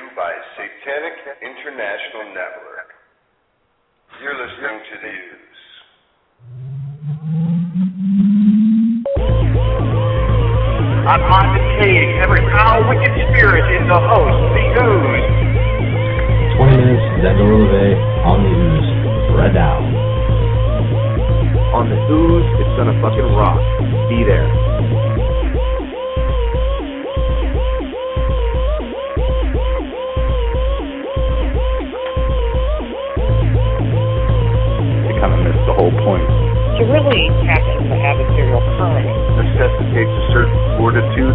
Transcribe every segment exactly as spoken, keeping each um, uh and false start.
by Satanic International Network. You're listening to The Ooze. I'm advocating every foul, wicked spirit in the host, The Ooze. twenty minutes, Zed Leve on The Ooze. Right down. On The Ooze, it's gonna fucking rock. Be there. Kind of missed the whole point. To really tap into adversarial permanent Necessitates a certain fortitude.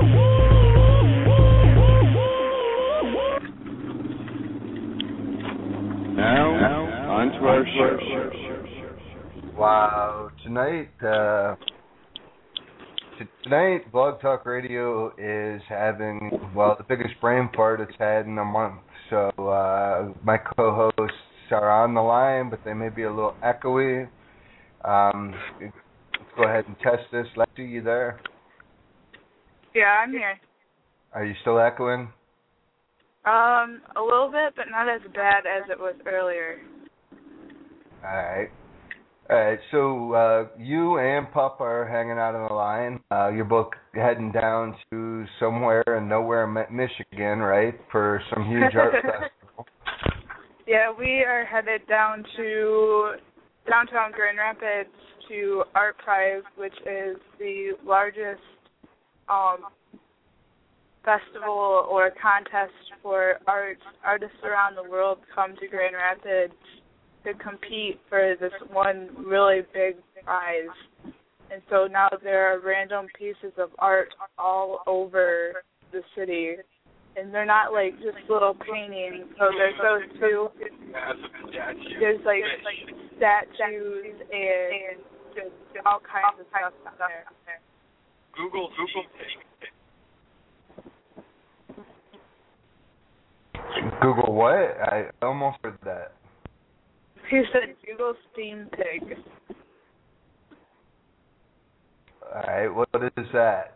Now, now on to our show. Wow, tonight, uh, t- tonight, Blog Talk Radio is having, well, the biggest brain fart it's had in a month. So, uh, my co-hosts are on the line, but they may be a little echoey. Um, let's go ahead and test this. Lexi, you there? Yeah, I'm here. Are you still echoing? Um, a little bit, but not as bad as it was earlier. All right. All right, so uh, you and Pup are hanging out on the line. Uh, you're both heading down to somewhere in nowhere, Michigan, right, for some huge art festival. Yeah, we are headed down to downtown Grand Rapids to Art Prize, which is the largest um, festival or contest for arts. Artists around the world come to Grand Rapids to compete for this one really big prize. And so now there are random pieces of art all over the city. And they're not like just little paintings. So there's those two. There's like, like statues and just all kinds of stuff out there. Google, Google. Google what? I almost heard that. He said Google Steam Pig. All right, what is that?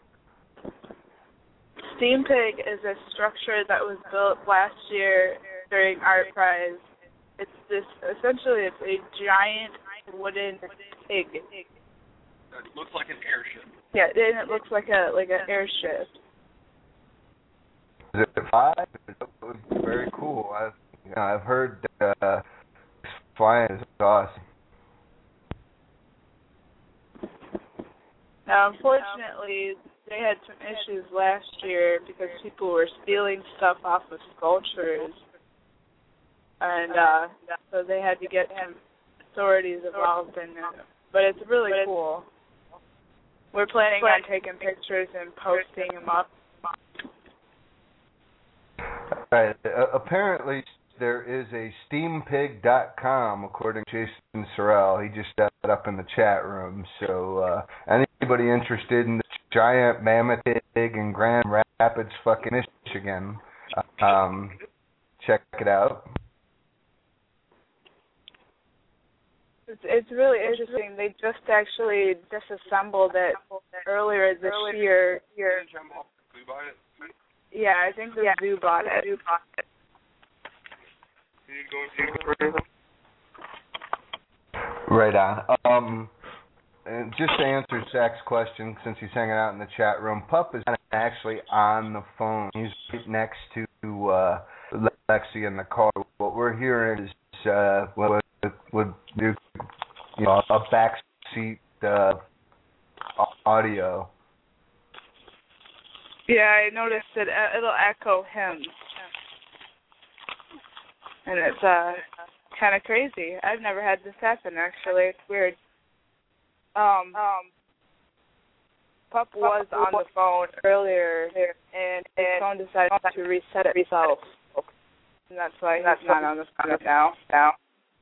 Steam Pig is a structure that was built last year during Art Prize. It's this, essentially it's a giant wooden pig. It looks like an airship. Yeah, and it looks like a like an airship. Is it five? It was very cool. I've, you know, I've heard uh, flying is awesome. Now, unfortunately, they had some issues last year because people were stealing stuff off of sculptures, and uh, so they had to get some authorities involved in it. But it's really cool. We're planning on taking pictures and posting them up. Right. Uh, apparently, there is a steam pig dot com, according to Jason Sorrell. He just set it up in the chat room. So uh, anybody interested in this giant mammoth pig in Grand Rapids, fucking Michigan, um, check it out. It's, it's really interesting. They just actually disassembled it earlier this year. Here. Yeah, I think the yeah. zoo bought it. Zoo bought it. Right on. Um, and just to answer Zach's question, since he's hanging out in the chat room, Pup is actually on the phone. He's right next to uh, Lexi in the car. What we're hearing is uh, what would do, you know, a backseat uh, audio. Yeah, I noticed that it'll echo him. And it's uh, kind of crazy. I've never had this happen, actually. It's weird. Um, um, Pup was on the phone earlier, and his phone decided to reset itself. And that's why he's that's not on the phone now. now.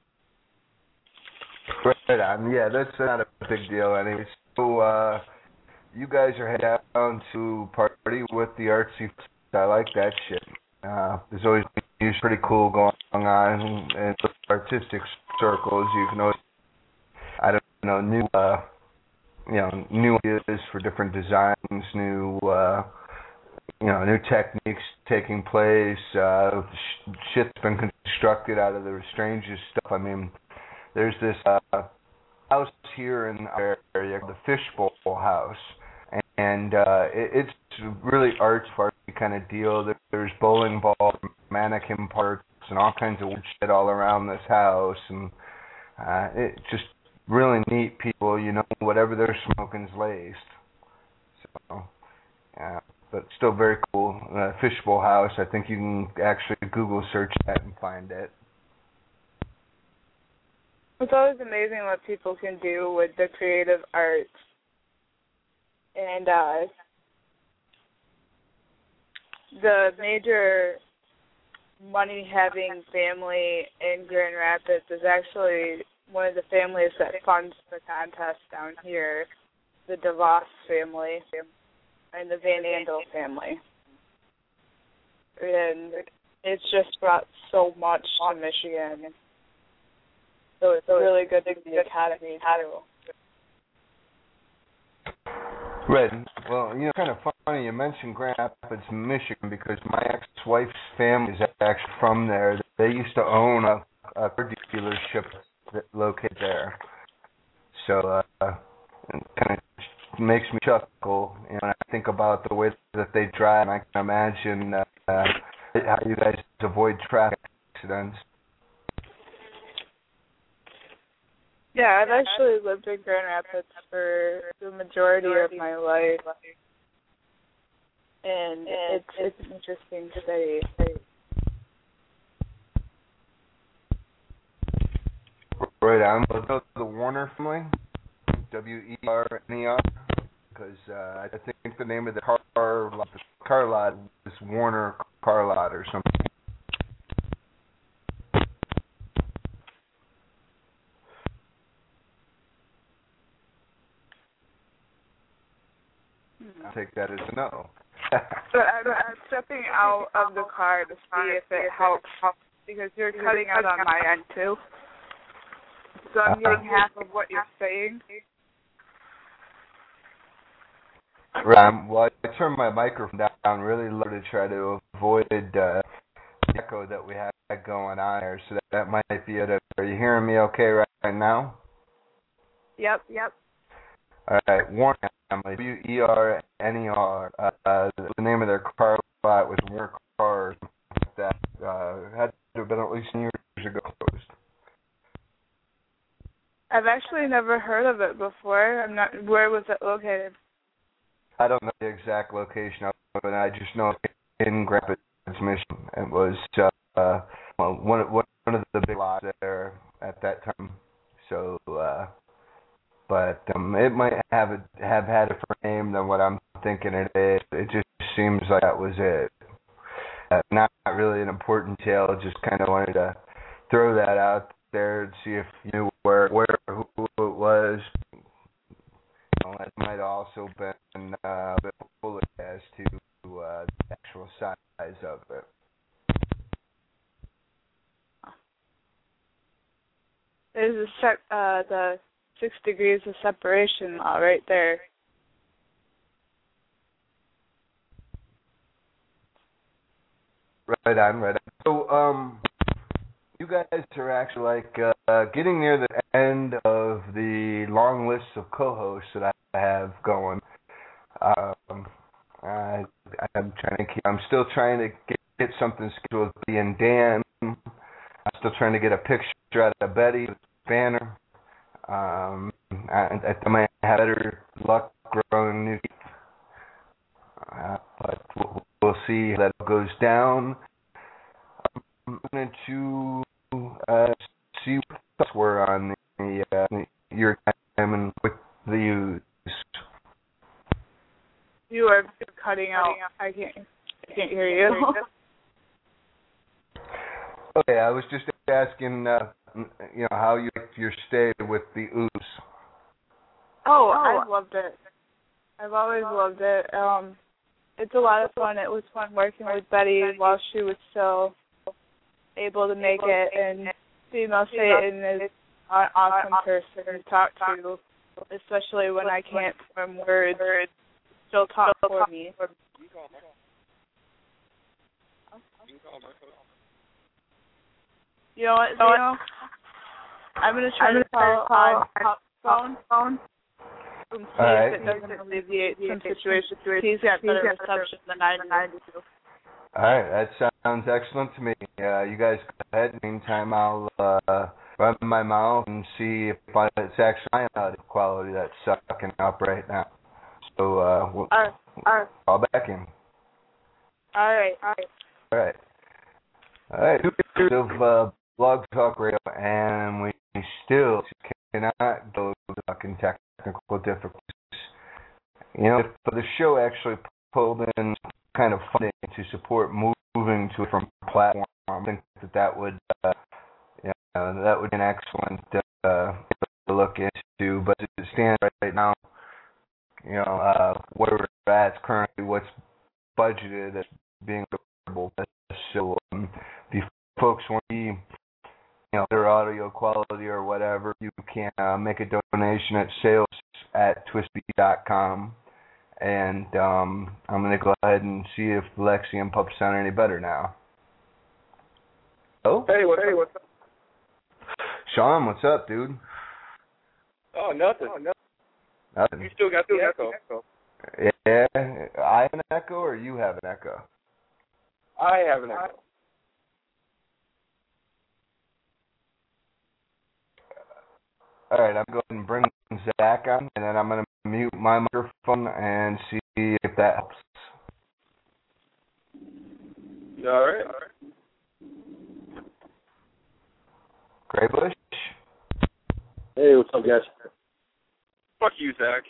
Right on. Yeah, that's not a big deal anyway. So, uh, you guys are heading down to party with the artsy. I like that shit. Uh, there's always pretty cool going on in artistic circles. You can always, I don't know, new, uh, you know, new ideas for different designs, new, uh, you know, new techniques taking place. Uh, sh- shit's been constructed out of the strangest stuff. I mean, there's this uh, house here in our area, the Fishbowl House, and uh, it, it's really artsy kind of deal. There's bowling balls, mannequin parts, and all kinds of weird shit all around this house, and uh, it's just really neat people. You know, whatever they're smoking's laced. So, yeah, but still very cool. Uh, Fishbowl House. I think you can actually Google search that and find it. It's always amazing what people can do with the creative arts. And uh, the major money-having family in Grand Rapids is actually one of the families that funds the contest down here, the DeVos family and the Van Andel family. And it's just brought so much to Michigan. So it's really good to the academy too. Right. Well, you know, kind of funny you mentioned Grand Rapids, Michigan, because my ex-wife's family is actually from there. They used to own a, a car dealership that located there. So uh, it kind of makes me chuckle, you know, when I think about the way that they drive. And I can imagine uh, how you guys avoid traffic accidents. Yeah, I've actually lived in Grand Rapids for the majority of my life, and it's it's an interesting city. Right on. Well, the Warner family, W E R N E R, because uh, I think the name of the car the car lot is Warner Car Lot or something. I'll take that as a no. So I'm, I'm stepping out of the car to see if it helps, because you're cutting out on my end too. So I'm getting half of what you're saying. Right. Well, I turned my microphone down really low to try to avoid uh, the echo that we had going on there, so that, that might be it. Are you hearing me okay right, right now? Yep, yep. All right, Warner family, W E R N E R. Uh, the name of their car lot was Warner Cars. That uh, had to have been at least years ago closed. I've actually never heard of it before. I'm not. Where was it located? I don't know the exact location of it, but I just know in Grand Rapids, Michigan. It was uh, well, one one of the big lots there at that time. So. Uh, But um, it might have a, have had a different name than what I'm thinking it is. It just seems like that was it. Uh, not really an important tale. Just kind of wanted to throw that out there and see if you knew where, where, who it was. You know, it might also been uh, a bit bullet as to uh, the actual size of it. There's a sec, uh, the six degrees of separation law right there. Right on, right on. So, um, you guys are actually like uh, getting near the end of the long list of co-hosts that I have going. Um, I, I'm trying to keep. I'm still trying to get, get something scheduled with Betty and Dan. I'm still trying to get a picture out of Betty, banner. Um, I, I might have better luck growing new teeth, uh, but we'll, we'll see how that goes down. I'm going to uh, see what thoughts were on the, uh, your time and with the use. You are cutting out. I can't. I can't hear you. Okay, I was just asking. Uh, You know, how you liked your stay with the ooze. Oh, I've loved it. I've always loved it. Um, it's a lot of fun. It was fun working with Betty while she was still able to make it. And Female Satan is an awesome person to talk to, especially when I can't form words. Still talk for me. You can call my phone. You know what, Zeno? I'm gonna try to call on Pup's phone. phone. And see Alright. if it doesn't alleviate some situations. He's got better reception than I do. Alright, that sounds excellent to me. Uh, you guys go ahead. Meantime, I'll uh, run my mouth and see if I, it's actually my audio quality that's sucking up right now. So, uh, we'll, Alright. Alright. I'll back in. Alright. Alright. Alright. Alright. Of uh, Blog Talk Radio, and we still cannot go to fucking technical difficulties. You know, if the show actually pulled in kind of funding to support moving to a different platform, I think that that would, uh, you know, that would be an excellent uh, to look into. But as it stands right now, you know, uh, where we're at currently, what's budgeted as being available. So um, if folks want to, you know, their audio quality or whatever, you can uh, make a donation at sales at twistbeat dot com. And um, I'm going to go ahead and see if Lexi and Pup sound any better now. Oh? Hey, what's, hey, what's up? Sean, what's up, dude? Oh, nothing. Oh, nothing. Nothing. You still got the echo. echo. Yeah. I have an echo or you have an echo? I have an echo. All right, I'm going to bring Zach on, and then I'm going to mute my microphone and see if that helps. All right. All right. Graybush? Hey, what's up, guys? Fuck you, Zach.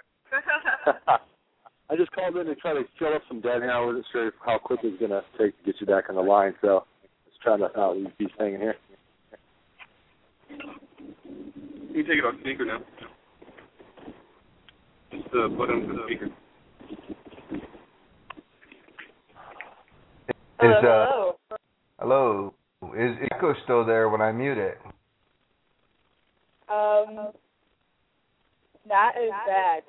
I just called in to try to fill up some dead hair. I wasn't sure how quick it was going to take to get you back on the line, so just trying to not leave these hanging here. You can take it off speaker now. Just uh, put him to the speaker. Is, uh, hello. Is echo still there when I mute it? Um, not as bad.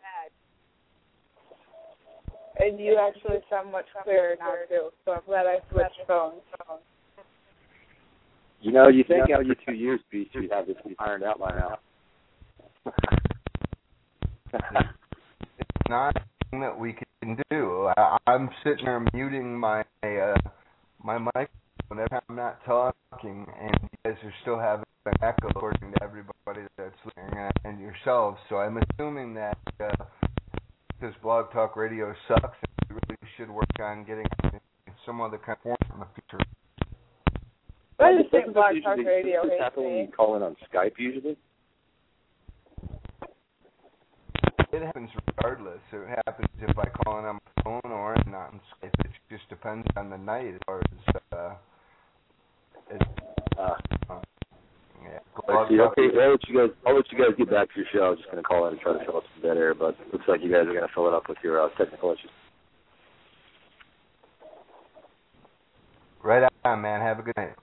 And you actually sound much clearer now, too. So I'm glad I switched phones. You know, you think after two years, Beast, you'd have this ironed out by now. It's not something that we can do. I, I'm sitting there muting my uh, my mic whenever I'm not talking, and you guys are still having an echo according to everybody that's listening and, and yourselves. So I'm assuming that uh, this Blog Talk Radio sucks, and we really should work on getting some other kind of form in the future. I just think Blog Talk Radio Does this happen when you call in on Skype usually? It happens regardless. It happens if I call in on my phone or not on Skype. It just depends on the night as far as, uh, as uh, uh, yeah. Let's see, okay, I'll let, you guys, I'll let you guys get back to your show. I was just going to call in and try to fill up some dead air, but it looks like you guys are going to fill it up with your uh, technical issues. Right on, man. Have a good night.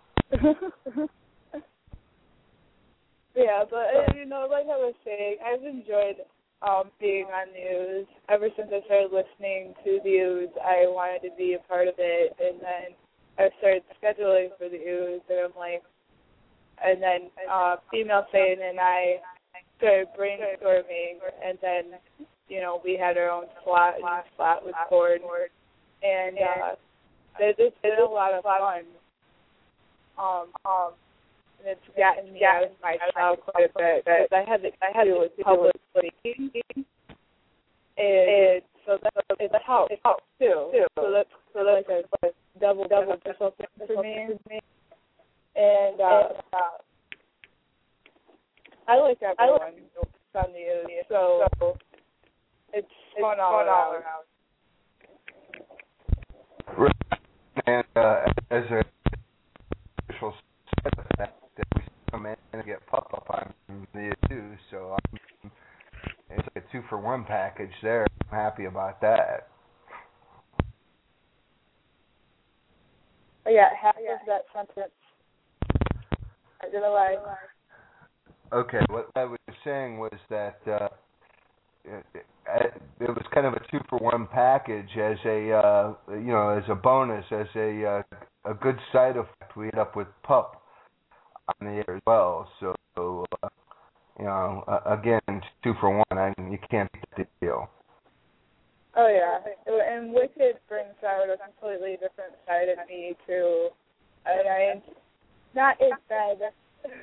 Yeah, but, uh, you know, like I was saying, I've enjoyed um, being on news. Ever since I started listening to the news, I wanted to be a part of it, and then I started scheduling for the news, and I'm like, and then uh, Female Satan and I started brainstorming, and then, you know, we had our own slot, and the slot was board, and uh, it, it's been a lot of fun. Um, um, and it's gotten me out of my shell quite a bit, because I had to, I had to do with public speaking, and so that it helps, it helps too. So that's so that's like a double double double thing for me. And uh, I like everyone on the news, so it's fun all around. And uh, as a official side of that, that we come in and get Pup up on the two, so um, it's like a two for one package there. I'm happy about that. I got half of that sentence. I didn't lie. Okay, what I was saying was that uh, it was kind of a two for one package as a uh, you know as a bonus, as a uh, a good side effect. We ended up with Pup on the air as well. So uh, you know uh, again two for one. I mean, you can't beat the deal. Oh yeah, and Wicked brings out a completely different side of me too. And I not as bad.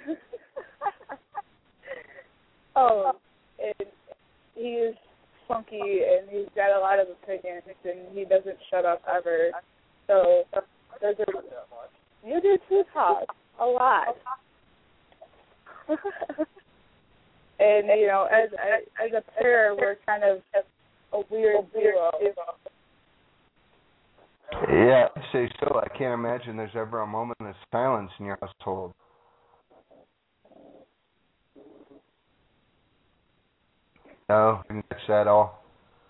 oh, it, he's funky and he's got a lot of opinions and he doesn't shut up ever. So there's a you do too, Todd, a lot. And you know, as as a pair, we're kind of a weird duo. Yeah, I'd say so. I can't imagine there's ever a moment of silence in your household. No, didn't catch that at all.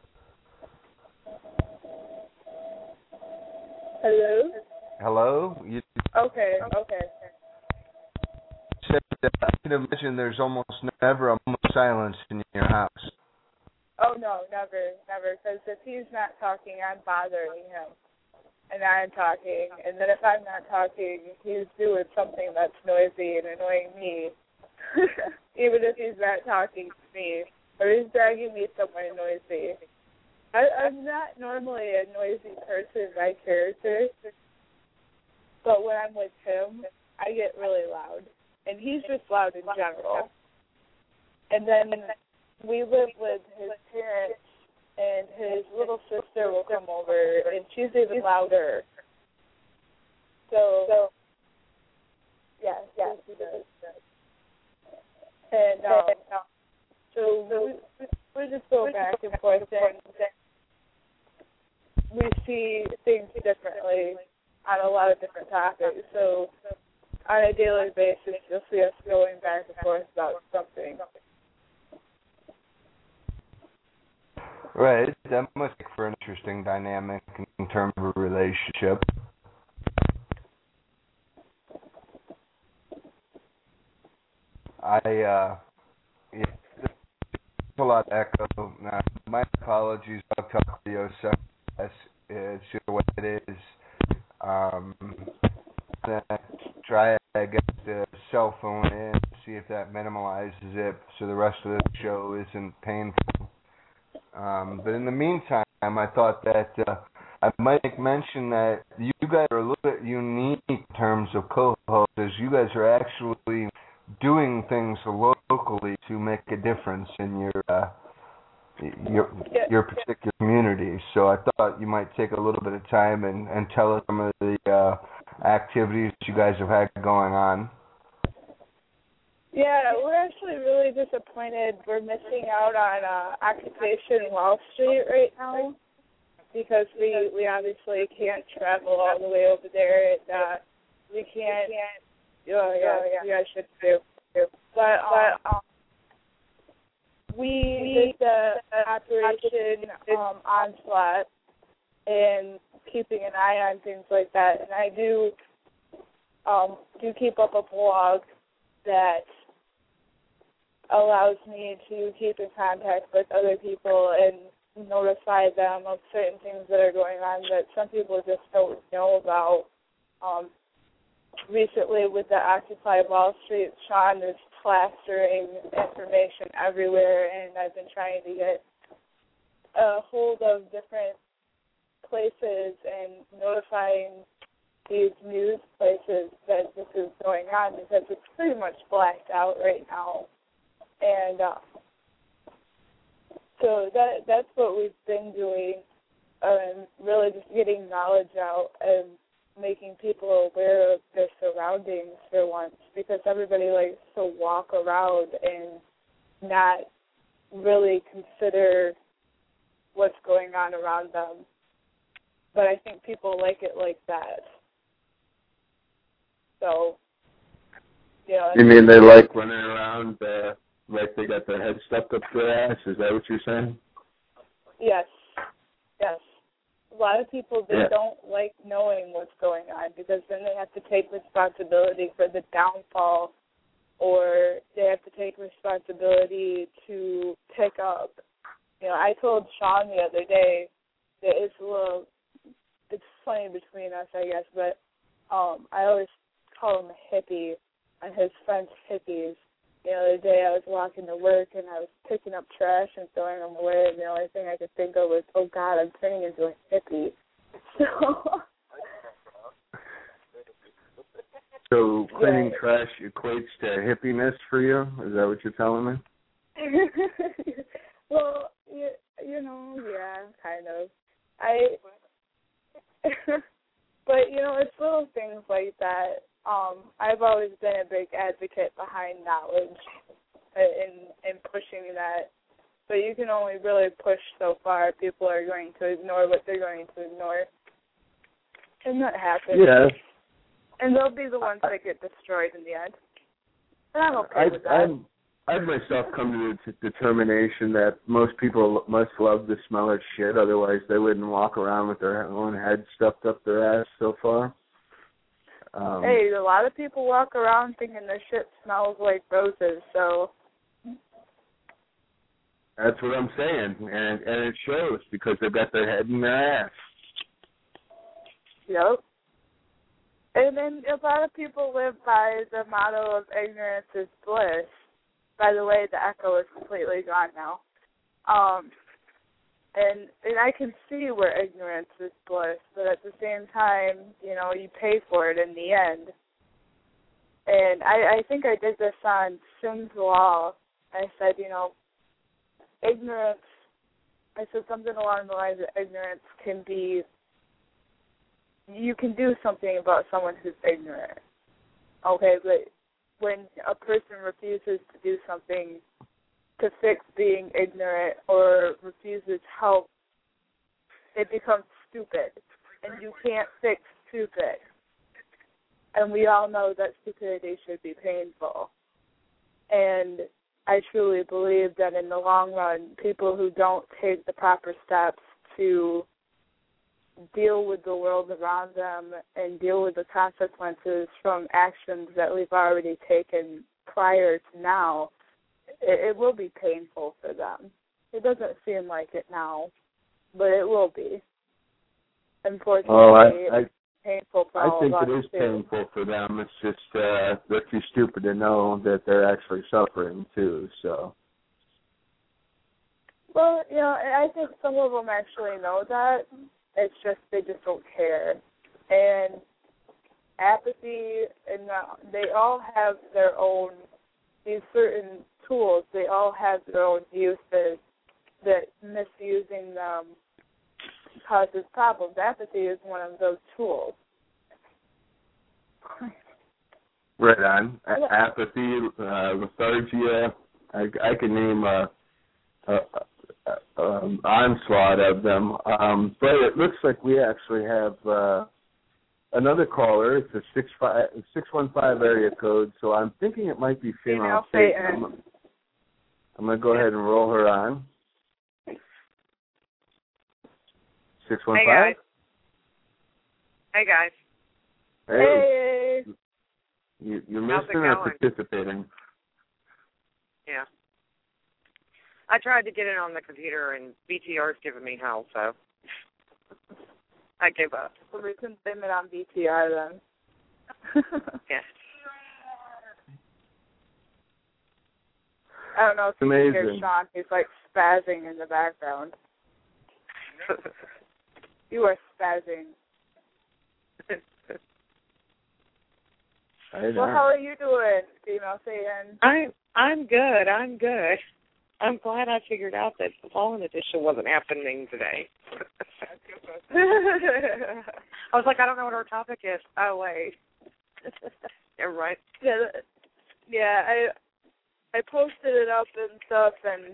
Hello? Hello? You Okay, okay. said that I can imagine there's almost never a moment of silence in your house. Oh, no, never, never. Because if he's not talking, I'm bothering him. And I'm talking. And then if I'm not talking, he's doing something that's noisy and annoying me. Even if he's not talking to me. Or he's dragging me somewhere noisy. I, I'm not normally a noisy person by character. But when I'm with him, I get really loud. And he's just loud in general. And then we live with his parents, and his little sister will come over, and she's even louder. So, so yeah, yeah, she does. And um, so we, we just go back and forth, and we see things differently on a lot of different topics. So on a daily basis, you'll see us going back and forth about something. Right, that must make for an interesting dynamic in terms of a relationship. I, uh, yeah, there's a lot of echo. Now, my apologies, I'll talk to you, so it's just the way it is. Um, then try to get the cell phone in, see if that minimalizes it so the rest of the show isn't painful. Um, but in the meantime, I thought that uh, I might mention that you guys are a little bit unique in terms of co-hosts, as you guys are actually doing things locally to make a difference in your uh, your your particular community. So I thought you might take a little bit of time and, and tell us some of the uh, activities you guys have had going on. Yeah, we're actually really disappointed. We're missing out on uh, Occupation Wall Street right now because we we obviously can't travel all the way over there. And, uh, we can't. Oh, yeah, yeah, you guys should do. But, but um, we did the Operation um, Onslaught and keeping an eye on things like that. And I do um, do keep up a blog that allows me to keep in contact with other people and notify them of certain things that are going on that some people just don't know about. Um, recently with the Occupy Wall Street, Sean is plastering information everywhere, and I've been trying to get a hold of different places and notifying these news places that this is going on because it's pretty much blacked out right now. And uh, so that that's what we've been doing, and um, really just getting knowledge out and making people aware of their surroundings for once, because everybody likes to walk around and not really consider what's going on around them. But I think people like it like that. So, you know. You mean they like running around uh, like they got their head stuffed up their ass? Is that what you're saying? Yes. Yes. A lot of people, they yeah. don't like knowing what's going on because then they have to take responsibility for the downfall, or they have to take responsibility to pick up you know, I told Sean the other day that it's a little, it's funny between us, I guess, but um, I always call him a hippie and his friends hippies. The other day I was walking to work and I was picking up trash and throwing them away, and the only thing I could think of was, oh, God, I'm turning into a hippie. So, so cleaning yeah. trash equates to hippiness for you? Is that what you're telling me? Well, you, you know, yeah, kind of. I, but, you know, it's little things like that. Um, I've always been a big advocate behind knowledge and, and pushing that. But you can only really push so far. People are going to ignore what they're going to ignore. And that happens. Yeah. And they'll be the ones that get destroyed in the end. And I'm okay I, with that. I'm, I've myself come to the determination that most people must love the smell of shit, otherwise they wouldn't walk around with their own head stuffed up their ass so far. Um, hey, a lot of people walk around thinking their shit smells like roses, so... That's what I'm saying, and, and it shows because they've got their head in their ass. Yep. And then a lot of people live by the motto of ignorance is bliss. By the way, the echo is completely gone now. Um, and and I can see where ignorance is bliss, but at the same time, you know, you pay for it in the end. And I, I think I did this on Sim's Law. I said, you know, ignorance, I said something along the lines of ignorance can be, you can do something about someone who's ignorant. Okay, but when a person refuses to do something to fix being ignorant or refuses help, it becomes stupid. And you can't fix stupid. And we all know that stupidity should be painful. And I truly believe that in the long run, people who don't take the proper steps to deal with the world around them and deal with the consequences from actions that we've already taken prior to now, it, it will be painful for them. It doesn't seem like it now, but it will be. Unfortunately, oh, I, I, it's painful for I all think of us it is too. painful for them. It's just uh, they're too stupid to know that they're actually suffering too. So. Well, you know, I think some of them actually know that. It's just they just don't care. And apathy, and the, they all have their own, these certain tools, they all have their own uses that misusing them causes problems. Apathy is one of those tools. Right on. A- apathy, uh, lethargia, I, I can name a, a, a, um, onslaught of them. Um, but it looks like we actually have uh, another caller. It's a six five six one five area code, so I'm thinking it might be female. Female I'm, I'm going to go ahead and roll her on. six one five? Hey, guys. Hey, guys. Hey. You, you're listening or participating? Yeah. I tried to get it on the computer, and B T R's giving me hell, so I gave up. So we can blame it on B T R then. Yeah. I don't know if it's you amazing. can hear Sean. He's like spazzing in the background. You are spazzing. Well, how are you doing, female Satan? I'm I'm good. I'm good. I'm glad I figured out that the Fallen Edition wasn't happening today. I was like, I don't know what our topic is. Oh wait. Never mind. Yeah, yeah. I I posted it up and stuff, and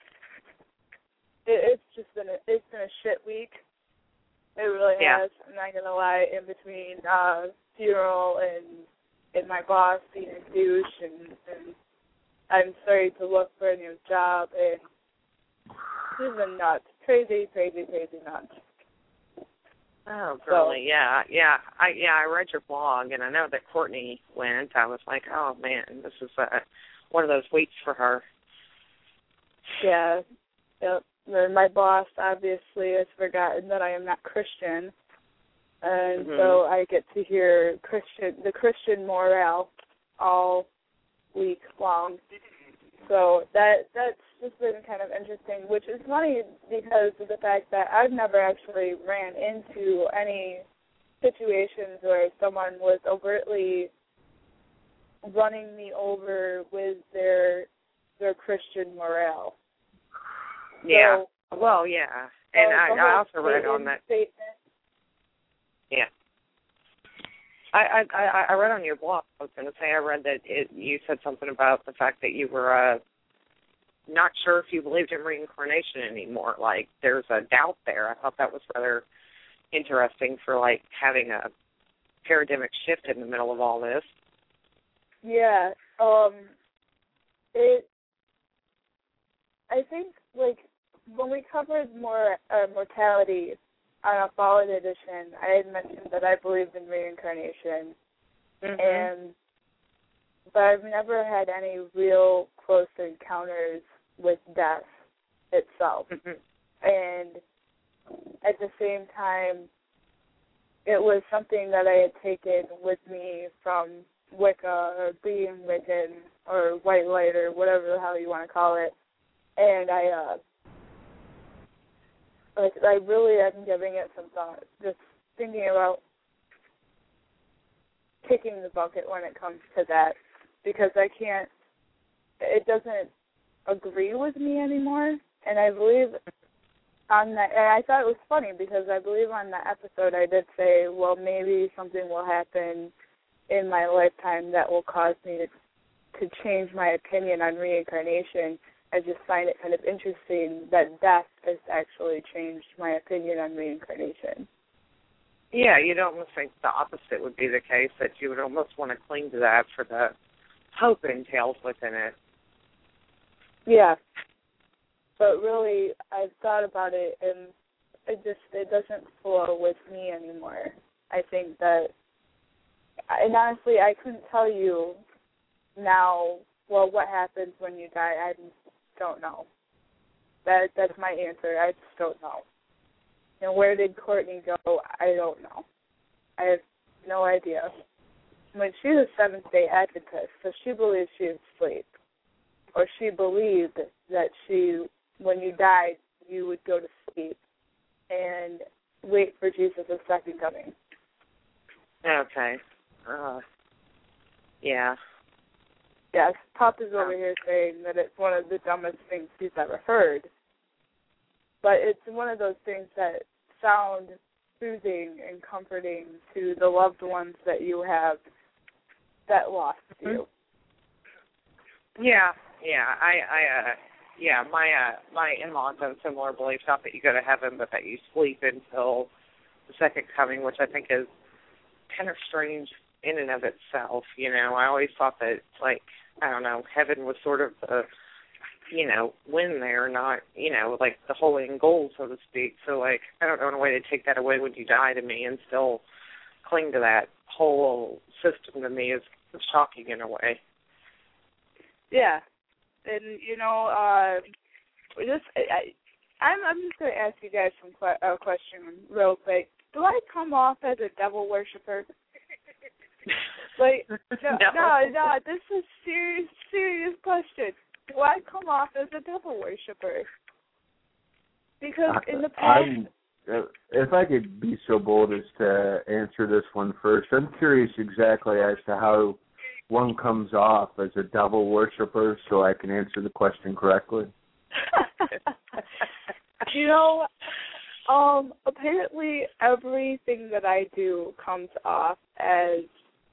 it, it's just been a, it's been a shit week. It really yeah. has. I'm not gonna lie. In between uh, funeral and and my boss being a douche, and, and I'm starting to look for a new job, and it's been nuts, crazy, crazy, crazy nuts. Oh, really? So, yeah, yeah. I yeah, I read your blog, and I know that Courtney went. I was like, oh man, this is uh, one of those weeks for her. Yeah, yep. my boss obviously has forgotten that I am not Christian, and mm-hmm. so I get to hear Christian the Christian morale all week long. So that that's just been kind of interesting, which is funny because of the fact that I've never actually ran into any situations where someone was overtly running me over with their their Christian morale. Yeah. So, well, yeah. And uh, I, I also read on that. Statement. Yeah. I, I I read on your blog, I was going to say, I read that it, you said something about the fact that you were uh, not sure if you believed in reincarnation anymore. Like, there's a doubt there. I thought that was rather interesting for, like, having a paradigmic shift in the middle of all this. Yeah. Um, it, I think, like, when we covered more uh, mortality on a Fallen edition, I had mentioned that I believed in reincarnation, mm-hmm. and but I've never had any real close encounters with death itself. Mm-hmm. And at the same time, it was something that I had taken with me from Wicca or being Wiccan or White Light or whatever the hell you want to call it. And I, uh, like, I really am giving it some thought, just thinking about kicking the bucket when it comes to that, because I can't, it doesn't agree with me anymore. And I believe on that, and I thought it was funny because I believe on that episode I did say, well, maybe something will happen in my lifetime that will cause me to to change my opinion on reincarnation. I just find it kind of interesting that death has actually changed my opinion on reincarnation. Yeah, you'd almost think the opposite would be the case, that you would almost want to cling to that for the hope entails within it. Yeah. But really, I've thought about it, and it just it doesn't flow with me anymore. I think that, and honestly, I couldn't tell you now, well, what happens when you die. I don't know. That That's my answer. I just don't know. And where did Courtney go? I don't know. I have no idea. I mean, she's a Seventh-day Adventist, so she believes she is asleep. Or she believed that she, when you died, you would go to sleep and wait for Jesus' second coming. Okay. Uh, yeah. Yes, Pop is over here saying that it's one of the dumbest things he's ever heard. But it's one of those things that sound soothing and comforting to the loved ones that you have that lost you. Yeah, yeah. I, I, uh, yeah. My, uh, my in-laws have similar beliefs. Not that you go to heaven, but that you sleep until the second coming, which I think is kind of strange in and of itself. You know, I always thought that, like, I don't know, heaven was sort of the, you know, when there, not, you know, like the whole end goal, so to speak. So, like, I don't know in a way to take that away when you die to me and still cling to that whole system to me is shocking in a way. Yeah. And, you know, uh, just, I, I'm, I'm just going to ask you guys some que- uh, question real quick. Do I come off as a devil worshiper? Like, no, no. no, no, this is a serious, serious question. Do I come off as a devil worshiper? Because in the past... I'm, if I could be so bold as to answer this one first, I'm curious exactly as to how one comes off as a devil worshiper so I can answer the question correctly. You know, um, apparently everything that I do comes off as,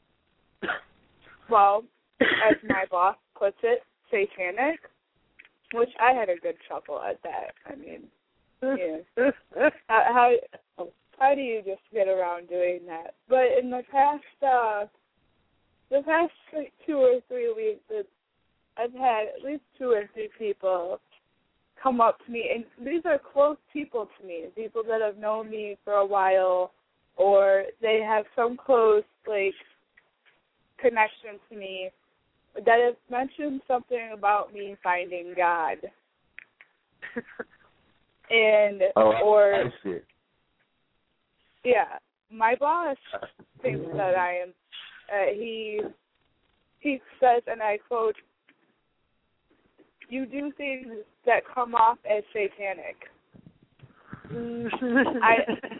well, as my boss puts it, satanic, which I had a good chuckle at that. I mean, yeah. how, how how do you just get around doing that? But in the past, uh, the past like, two or three weeks, I've had at least two or three people come up to me, and these are close people to me, people that have known me for a while, or they have some close, like, connection to me, that have mentioned something about me finding God. and oh, or I see. Yeah, my boss thinks that I am. Uh, he he says, and I quote, "You do things that come off as satanic." I,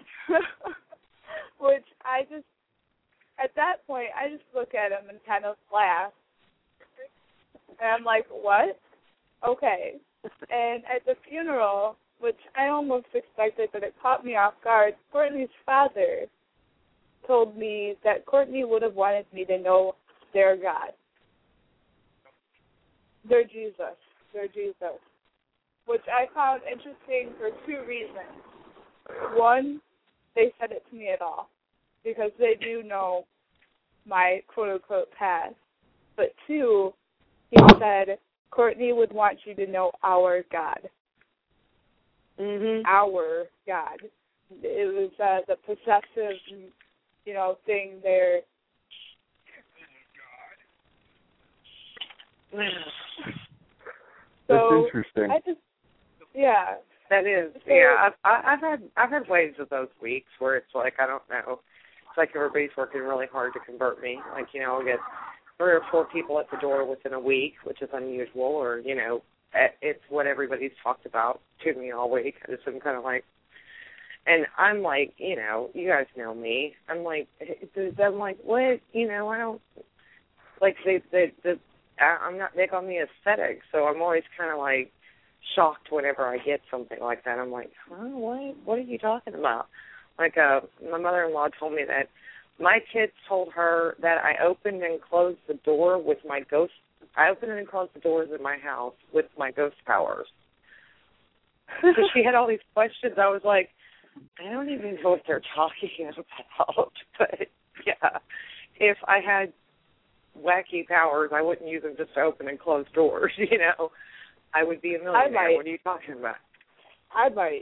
which I just, at that point, I just look at him and kind of laugh, and I'm like, "What? Okay." And at the funeral, which I almost expected, but it caught me off guard, Courtney's father told me that Courtney would have wanted me to know their God. Their Jesus. Their Jesus. Which I found interesting for two reasons. One, they said it to me at all, because they do know my quote-unquote past. But two, he said, Courtney would want you to know our God. Mm-hmm. Our God. It was uh, the possessive, you know, thing there. That's so interesting. I just, yeah, that is. So, yeah, I've, I've had I've had waves of those weeks where it's like I don't know. It's like everybody's working really hard to convert me. Like you know, I'll get three or four people at the door within a week, which is unusual, or you know. It's what everybody's talked about to me all week. I just am kind of like, and I'm like, you know, you guys know me. I'm like, I'm like, what? You know, I don't like they, they, the. I'm not big on the aesthetic, so I'm always kind of like shocked whenever I get something like that. I'm like, huh, what? What are you talking about? Like, uh, my mother-in-law told me that my kids told her that I opened and closed the door with my ghost. I opened and closed the doors in my house with my ghost powers. So she had all these questions. I was like, I don't even know what they're talking about. But, yeah, if I had wacky powers, I wouldn't use them just to open and close doors, you know. I would be a millionaire. What are you talking about? I might.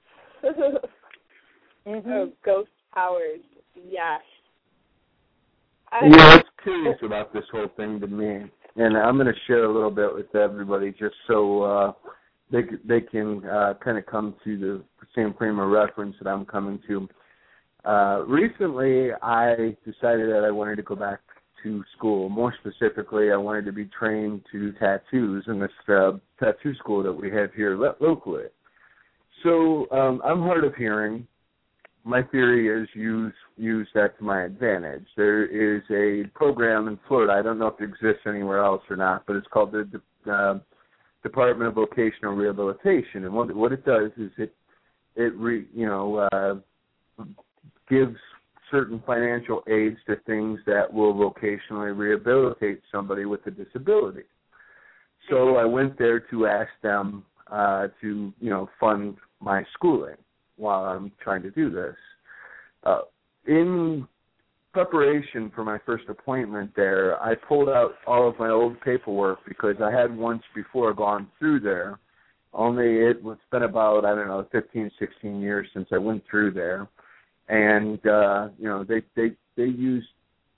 mm-hmm. Oh, ghost powers, yes. I, you know, what's curious about this whole thing to me, and I'm going to share a little bit with everybody just so uh, they they can uh, kind of come to the same frame of reference that I'm coming to. Uh, recently, I decided that I wanted to go back to school. More specifically, I wanted to be trained to do tattoos in this uh, tattoo school that we have here lo- locally. So um, I'm hard of hearing. My theory is use use that to my advantage. There is a program in Florida. I don't know if it exists anywhere else or not, but it's called the uh, Department of Vocational Rehabilitation. And what what it does is it it re, you know uh, gives certain financial aids to things that will vocationally rehabilitate somebody with a disability. So I went there to ask them uh, to you know fund my schooling while I'm trying to do this. Uh, in preparation for my first appointment there, I pulled out all of my old paperwork because I had once before gone through there, only it was been about, I don't know, fifteen, sixteen years since I went through there. And, uh, you know, they, they, they used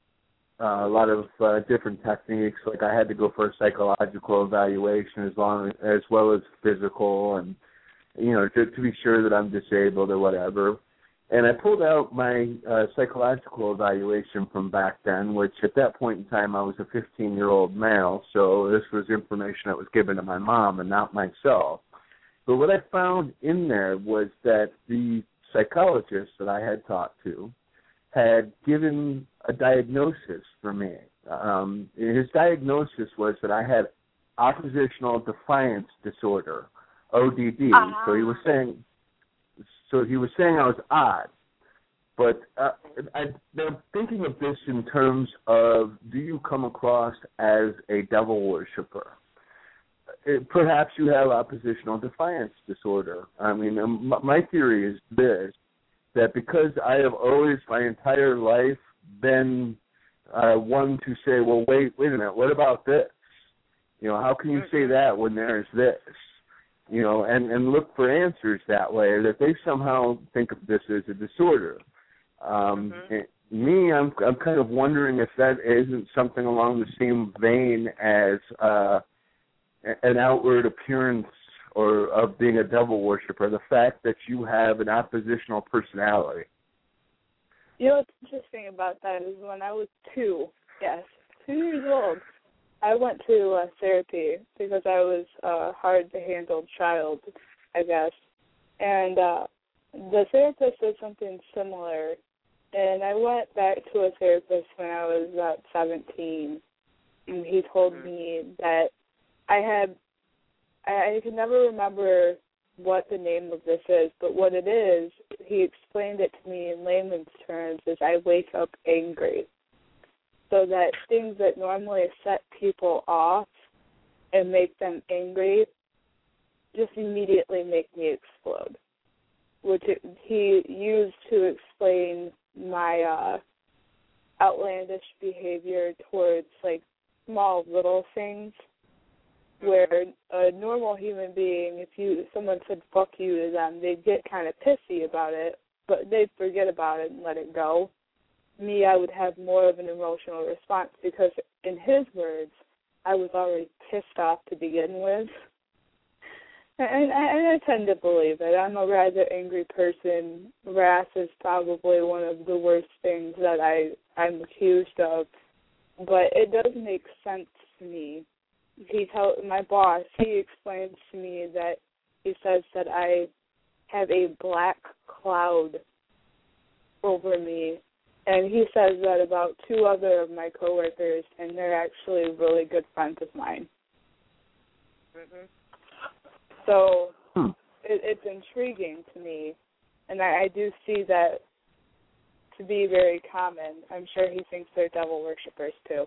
uh, a lot of uh, different techniques. Like I had to go for a psychological evaluation as long as well as physical and, you know, to, to be sure that I'm disabled or whatever. And I pulled out my uh, psychological evaluation from back then, which at that point in time I was a fifteen-year-old male, so this was information that was given to my mom and not myself. But what I found in there was that the psychologist that I had talked to had given a diagnosis for me. Um, his diagnosis was that I had oppositional defiance disorder. O D D. Uh-huh. So he was saying, so he was saying I was odd. But uh, I, I'm thinking of this in terms of, do you come across as a devil worshiper? It, perhaps you have oppositional defiance disorder. I mean, um, my theory is this, that because I have always my entire life been uh, one to say, well, wait, wait a minute, what about this? You know, how can you say that when there's this? You know, and, and look for answers that way, that they somehow think of this as a disorder. Um, mm-hmm. Me, I'm I'm kind of wondering if that isn't something along the same vein as uh, an outward appearance or of being a devil worshiper, the fact that you have an oppositional personality. You know what's interesting about that is when I was two, yes, two years old, I went to uh, therapy because I was a hard-to-handle child, I guess. And uh, the therapist did something similar. And I went back to a therapist when I was about seventeen. And he told mm-hmm. me that I had, I, I can never remember what the name of this is, but what it is, he explained it to me in layman's terms, is I wake up angry. So that things that normally set people off and make them angry just immediately make me explode, which it, he used to explain my uh, outlandish behavior towards, like, small little things where a normal human being, if you someone said fuck you to them, they'd get kind of pissy about it, but they'd forget about it and let it go. Me, I would have more of an emotional response because, in his words, I was already pissed off to begin with. And, and I tend to believe it. I'm a rather angry person. Wrath is probably one of the worst things that I, I'm accused of. But it does make sense to me. He tell my boss, he explains to me that he says that I have a black cloud over me. And he says that about two other of my coworkers, and they're actually really good friends of mine. Mm-hmm. So hmm. it, it's intriguing to me, and I, I do see that to be very common. I'm sure he thinks they're devil worshippers too.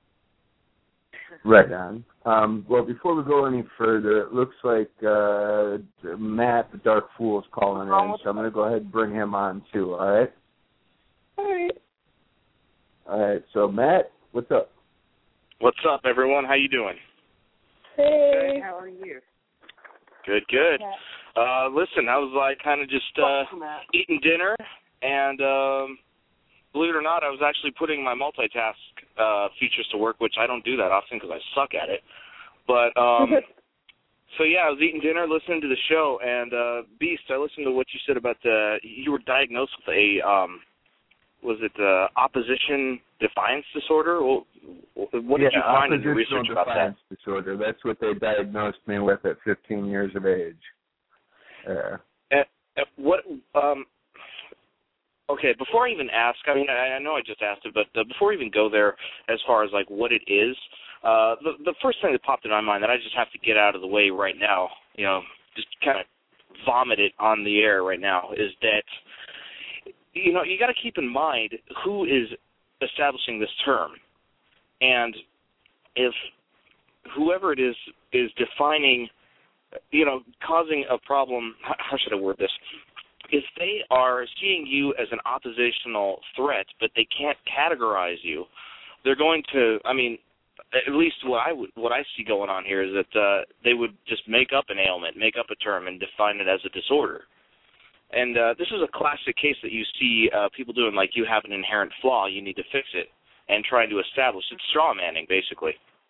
Right on. Um, well, before we go any further, it looks like uh, Matt, the Dark Fool, is calling in, so I'm going to go ahead and bring him on too, all right? All right. All right, so Matt, what's up? What's up, everyone? How you doing? Hey. Good. How are you? Good, good. Uh, listen, I was like kind of just uh, eating dinner, and um, believe it or not, I was actually putting my multitask uh, features to work, which I don't do that often because I suck at it. But um, so yeah, I was eating dinner, listening to the show, and uh, Beast, I listened to what you said about the you were diagnosed with a um, was it uh, opposition defiance disorder? Well, what did yeah, you find in your research about that? Disorder. That's what they diagnosed me with at fifteen years of age. Uh, uh, uh, what? Um, okay, before I even ask, I mean, I, I know I just asked it, but uh, before I even go there, as far as like what it is, uh, the the first thing that popped in my mind that I just have to get out of the way right now, you know, just kind of vomit it on the air right now, is that. You know, you got to keep in mind who is establishing this term. And if whoever it is is defining, you know, causing a problem, how should I word this? If they are seeing you as an oppositional threat, but they can't categorize you, they're going to, I mean, at least what I would, what I see going on here is that uh, they would just make up an ailment, make up a term, and define it as a disorder. And uh, this is a classic case that you see uh, people doing, like you have an inherent flaw, you need to fix it, and trying to establish it. Straw manning, basically.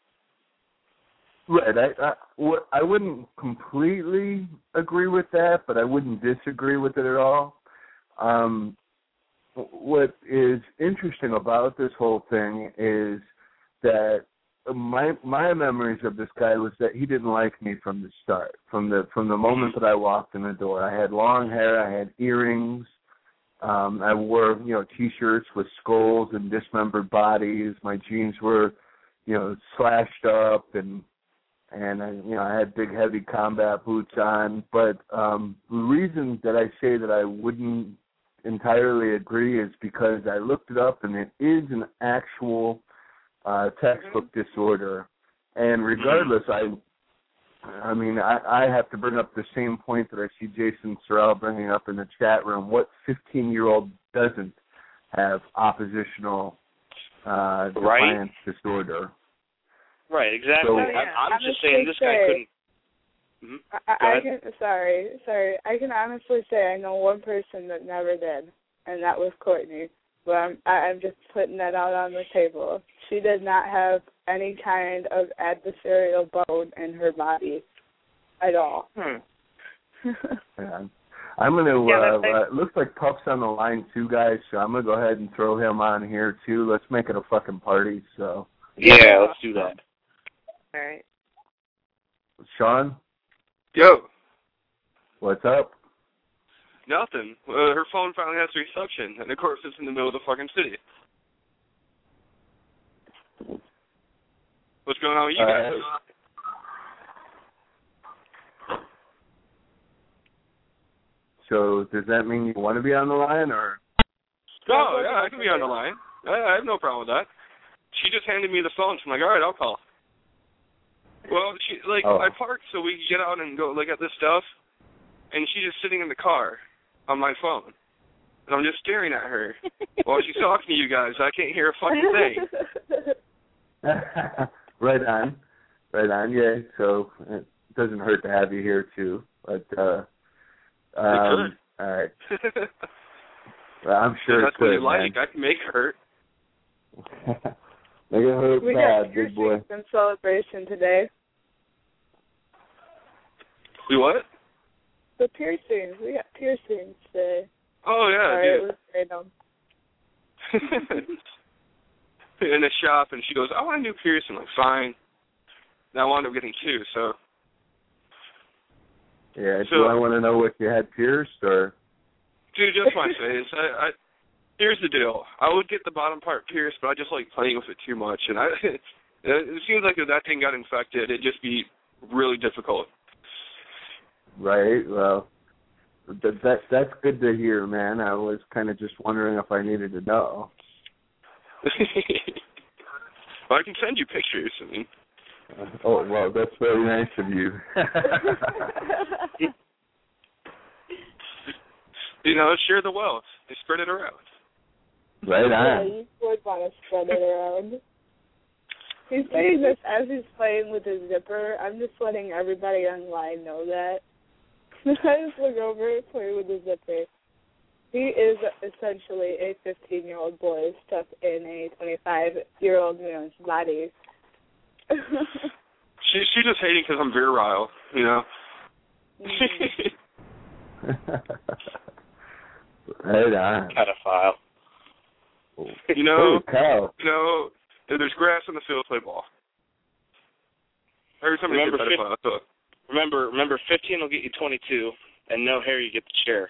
Right. I, I, what, I wouldn't completely agree with that, but I wouldn't disagree with it at all. Um, what is interesting about this whole thing is that my my memories of this guy was that he didn't like me from the start, from the from the moment that I walked in the door. I had long hair, I had earrings, um, I wore you know T-shirts with skulls and dismembered bodies. My jeans were you know slashed up, and and I, you know I had big heavy combat boots on. But um, the reason that I say that I wouldn't entirely agree is because I looked it up, and it is an actual Uh, textbook mm-hmm. disorder, and regardless, I, I mean, I, I have to bring up the same point that I see Jason Sorrell bringing up in the chat room. What fifteen-year-old doesn't have oppositional uh, defiance right. disorder? Right, exactly. So, yeah. I'm, I'm just honestly saying this say, guy couldn't. Mm-hmm. I, I can, sorry, sorry. I can honestly say I know one person that never did, and that was Courtney. But I'm, I'm just putting that out on the table. She did not have any kind of adversarial bone in her body. at all. Hmm. Yeah. I'm going to, Yeah, uh, they- uh, it looks like Puff's on the line too, guys, so I'm going to go ahead and throw him on here too. Let's make it a fucking party, so. Yeah, let's do that. All right. Sean, Yo, what's up? nothing. Uh, her phone finally has reception, and of course it's in the middle of the fucking city. What's going on with you guys? Uh, So does that mean you want to be on the line, or? Oh, yeah, I can be on the line. I, I have no problem with that. She just handed me the phone, so I'm like, all right, I'll call. Well, she like Oh. I parked so we could get out and go look at this stuff, and she's just sitting in the car on my phone. And I'm just staring at her while she's talking to you guys. I can't hear a fucking thing. Right on. Right on, yeah. So it doesn't hurt to have you here, too. But, uh, um, all right. Well, I'm sure That's it what could, you like. I can make it hurt. Make it hurt We bad, got big boy. piercings in celebration today. We what? The piercings. We got piercings today. Oh, yeah, Sorry, dude. it was random. In the shop, and she goes, I want a new piercing. I'm like, fine. And I wound up getting two, so. Yeah, So- do I want to know what you had pierced, or? Dude, just my face. I, I, here's the deal. I would get the bottom part pierced, but I just like playing with it too much. And I, it seems like if that thing got infected, it'd just be really difficult. Right, well, that, that that's good to hear, man. I was kind of just wondering if I needed to know. Well, I can send you pictures. I mean. Uh, oh, well, that's very nice of you. You know, share the wealth. They spread it around. Right Yeah, on. you would want to spread it around. He's saying this as he's playing with his zipper. I'm just letting everybody online know that. I just look over and play with his zipper. He is essentially a fifteen-year-old boy stuck in a twenty-five-year-old man's body. She she's just hating because I'm virile, you know. Right on. Pedophile. You know, Holy cow. you know, if there's grass in the field, play ball. Every time I Remember, get pedophile, so. Remember, remember, fifteen will get you twenty-two, and no hair, you get the chair.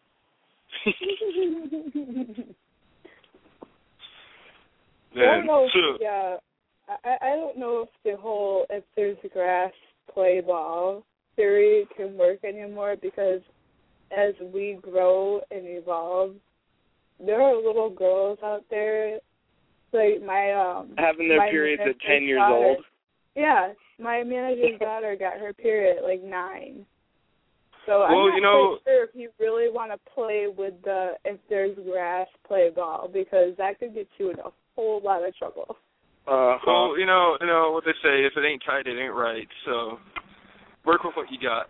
I don't know if, so, yeah, I, I don't know if the whole if there's grass play ball theory can work anymore, because as we grow and evolve, there are little girls out there, like my um Having their my periods at manager's ten years daughter- old. Yeah, my manager's daughter got her period at like nine. So Well, I'm not you know- quite sure if you really want to play with the if there's grass play ball, because that could get you in a whole lot of trouble. Uh-huh. well, you know, you know what they say: if it ain't tight, it ain't right. So, work with what you got.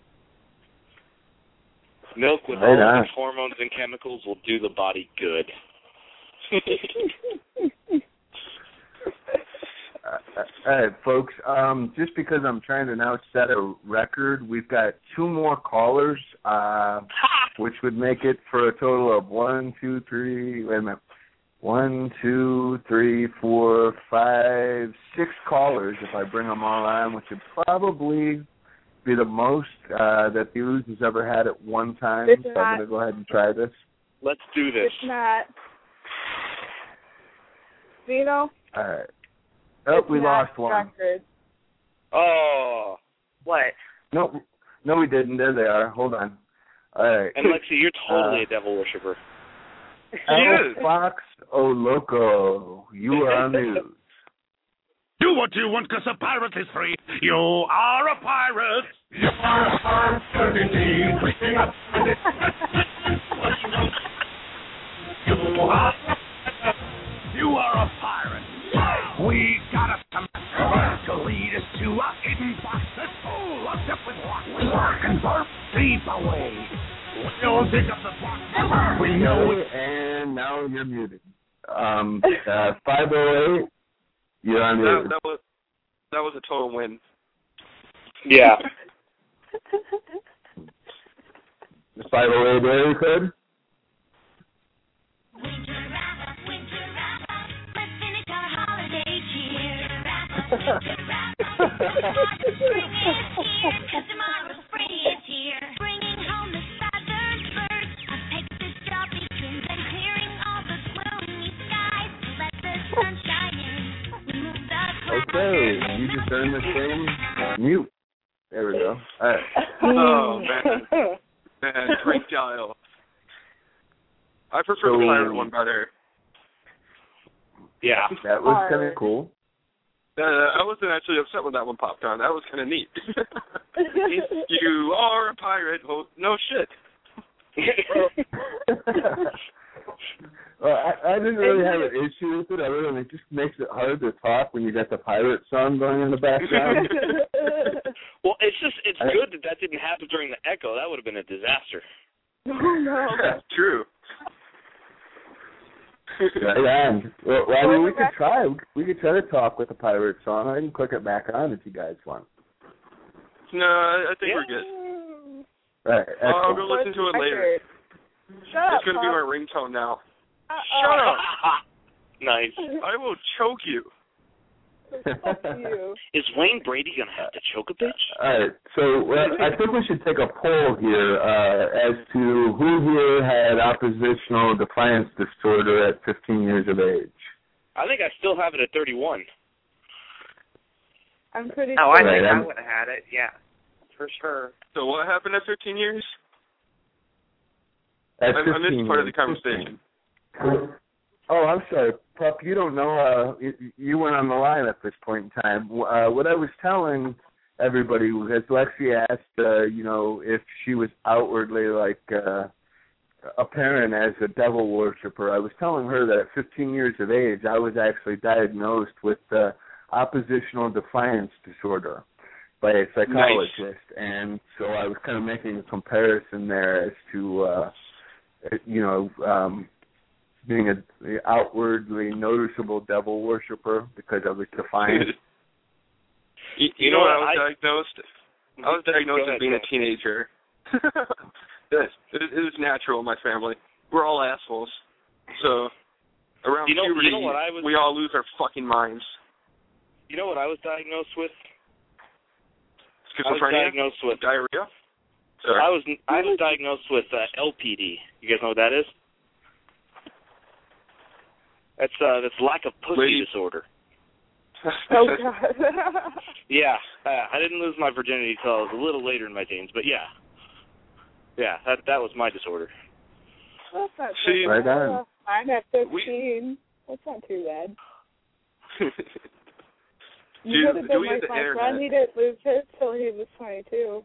Milk with Right all on. of its hormones and chemicals will do the body good. Uh, all right, folks. Um, just because I'm trying to now set a record, we've got two more callers, uh, which would make it for a total of one, two, three. Wait a minute. One, two, three, four, five, six callers. If I bring them all on, which would probably be the most uh, that the Ooze has ever had at one time. It's So I'm not- going to go ahead and try this. Let's do this. It's not. Vino? All right. Oh, it's we not lost one. record. Oh. What? No, no, we didn't. There they are. Hold on. All right. And Lexi, you're totally Uh, a devil worshiper. El Fox O Loco, you are on news. Do what you want, because a pirate is free. You are a pirate. You are a pirate, certainly. Waking up. You are, you are a pirate. We got a semester to lead us to a hidden box that's full of different rocks. We work and burp deep away. We'll dig up the box. We know it. And now you're muted. Um, uh, five oh eight, you're on That, news. that was that was a total win. Yeah. The five oh eight area code? Winter wrap, winter wrap, let's finish our holiday cheer. Winter wrap, spring is here, 'cause tomorrow spring is here. Bringing home the feathers birds, a Pegasus job begins, and clearing all the gloomy skies. Let the sun shine in, remove the clouds. Okay, you just earned the same mute. There we go. All right. Oh, man. Man, crank dial. I prefer So- the pirate one better. Yeah. That was kind of cool. Uh, I wasn't actually upset when that one popped on. That was kind of neat. You are a pirate. Well, no shit. Well, I, I didn't really have an issue with it. Other than it just makes it hard to talk when you got the pirate song going in the background. Well, it's just, it's good that that didn't happen during the echo. That would have been a disaster. Oh, no. That's true. Yeah. Well, well, I mean, we could try. We could try to talk with the pirate song. I can click it back on if you guys want. No, I think Yeah. we're good. Right. I'll go listen to it later. Shut up, It's going to be Pop. my ringtone now. Uh-uh. Shut up. Nice. I will choke you. Fuck you. Is Wayne Brady going to have to choke a bitch? All right. So well, I think we should take a poll here uh, as to who here had oppositional defiance disorder at fifteen years of age. I think I still have it at thirty-one. I'm pretty Oh, I sure. think Right, I I'm- would have had it. Yeah, for sure. So what happened at fifteen years? At I, I missed fifteen part of the years. conversation. Oh, I'm sorry, Pup. You don't know. Uh, you, you weren't on the line at this point in time. Uh, what I was telling everybody was Lexi asked, uh, you know, if she was outwardly like uh, apparent as a devil worshiper. I was telling her that at fifteen years of age, I was actually diagnosed with uh, oppositional defiance disorder by a psychologist, nice. And so I was kind of making a comparison there as to, uh, you know. Um, being a outwardly noticeable devil worshiper because I was defiant. you, you, you know, know what I was I, diagnosed? I was diagnosed as being a teenager. Yes, it, it is natural in my family. We're all assholes. So around you know, puberty, you know what I was, we all lose our fucking minds. You know what I was diagnosed with? Schizophrenia? I was diagnosed with diarrhea. Sorry. I was I was diagnosed with uh, L P D. You guys know what that is? That's uh, that's lack of pussy Lady. disorder. Oh, God. Yeah, uh, I didn't lose my virginity until I was a little later in my teens, but yeah. Yeah, that that was my disorder. That's not See, too right bad. on. I'm at fifteen. That's not too bad. You Dude, would have been we like had the my internet. friend. He didn't lose his till he was twenty-two.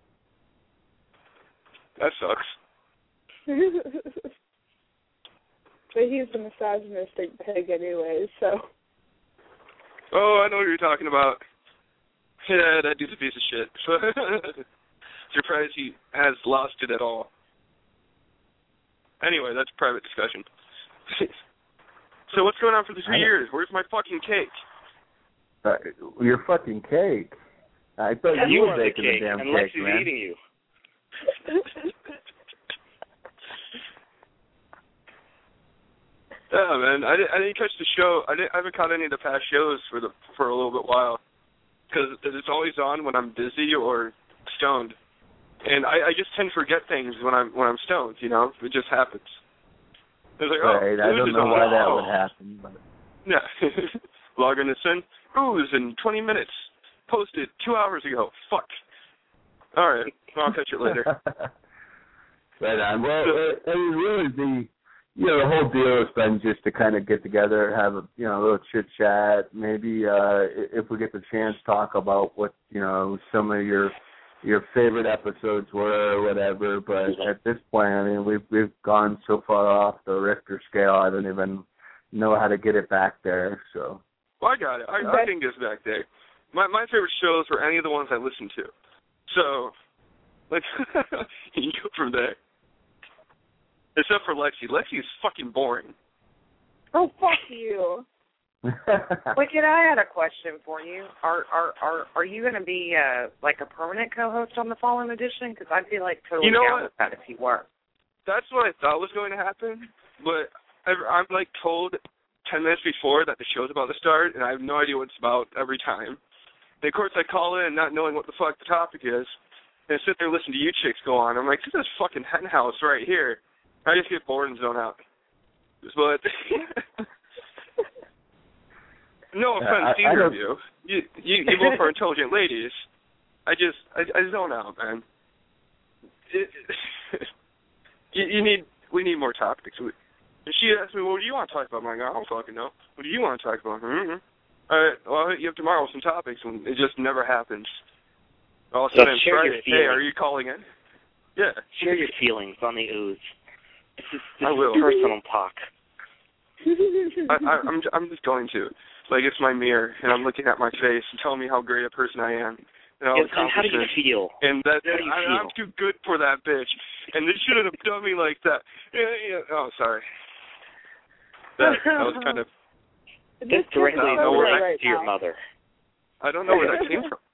That sucks. But he's a misogynistic pig anyway, so. Oh, I know what you're talking about. Yeah, that dude's a piece of shit. Surprised he has lost it at all. Anyway, that's a private discussion. So what's going on for the three years? Where's my fucking cake? Uh, your fucking cake. I thought Yeah, you, you were are the baking cake, the damn and cake, Lexi's man. eating you. Yeah, man. I didn't, I didn't catch the show. I, didn't, I haven't caught any of the past shows for the for a little bit while, because it's always on when I'm busy or stoned, and I, I just tend to forget things when I'm when I'm stoned. You know, it just happens. It's like, right. oh, I don't know why that would happen, but yeah. Logging this in. Ooze in twenty minutes. Posted two hours ago. Fuck. All right. I'll catch it later. Right on. Well, uh, I mean, really, the you know the whole deal has been just to kind of get together, have a you know a little chit chat. Maybe uh, if we get the chance, talk about what you know some of your your favorite episodes were or whatever. But at this point, I mean, we've we've gone so far off the Richter scale, I don't even know how to get it back there. So. Well, I got it. I, I can get it back there. My my favorite shows were any of the ones I listened to. So, like, you can go from there. Except for Lexi. Lexi is fucking boring. Oh, fuck you. Wicked, I had a question for you. Are are are are you going to be uh, like a permanent co-host on the Fallen Edition? Because I'd be like totally You know down what? with that if you were. That's what I thought was going to happen, but I, I'm like told ten minutes before that the show's about to start, and I have no idea what it's about every time. And of course, I call in not knowing what the fuck the topic is, and I sit there and listen to you chicks go on. I'm like, this is fucking hen house right here. I just get bored and zone out. But no offense to I, I either don't... of you. You, you. You both are intelligent ladies. I just, I, I zone out, man. It, you, you need, we need more topics. We, and she asked me, what do you want to talk about? I'm like, I don't fucking know. What do you want to talk about? Mm-hmm. All right, well, I'll hit you up tomorrow with some topics, and it just never happens. All of a sudden, share Friday, your hey, are you calling in? Yeah. Share your feelings on the ooze. This is, this I will. is personal talk. I, I, I'm, I'm just going to. Like, it's my mirror, and I'm looking at my face and telling me how great a person I am. And, all And, the and how do you accomplishments. feel? And that, How do you I, feel? I'm too good for that bitch. And they shouldn't have done me like that. Yeah, yeah. Oh, sorry. That, that was kind of... This directly I don't know where relates that, to your mother. I don't know where that came from.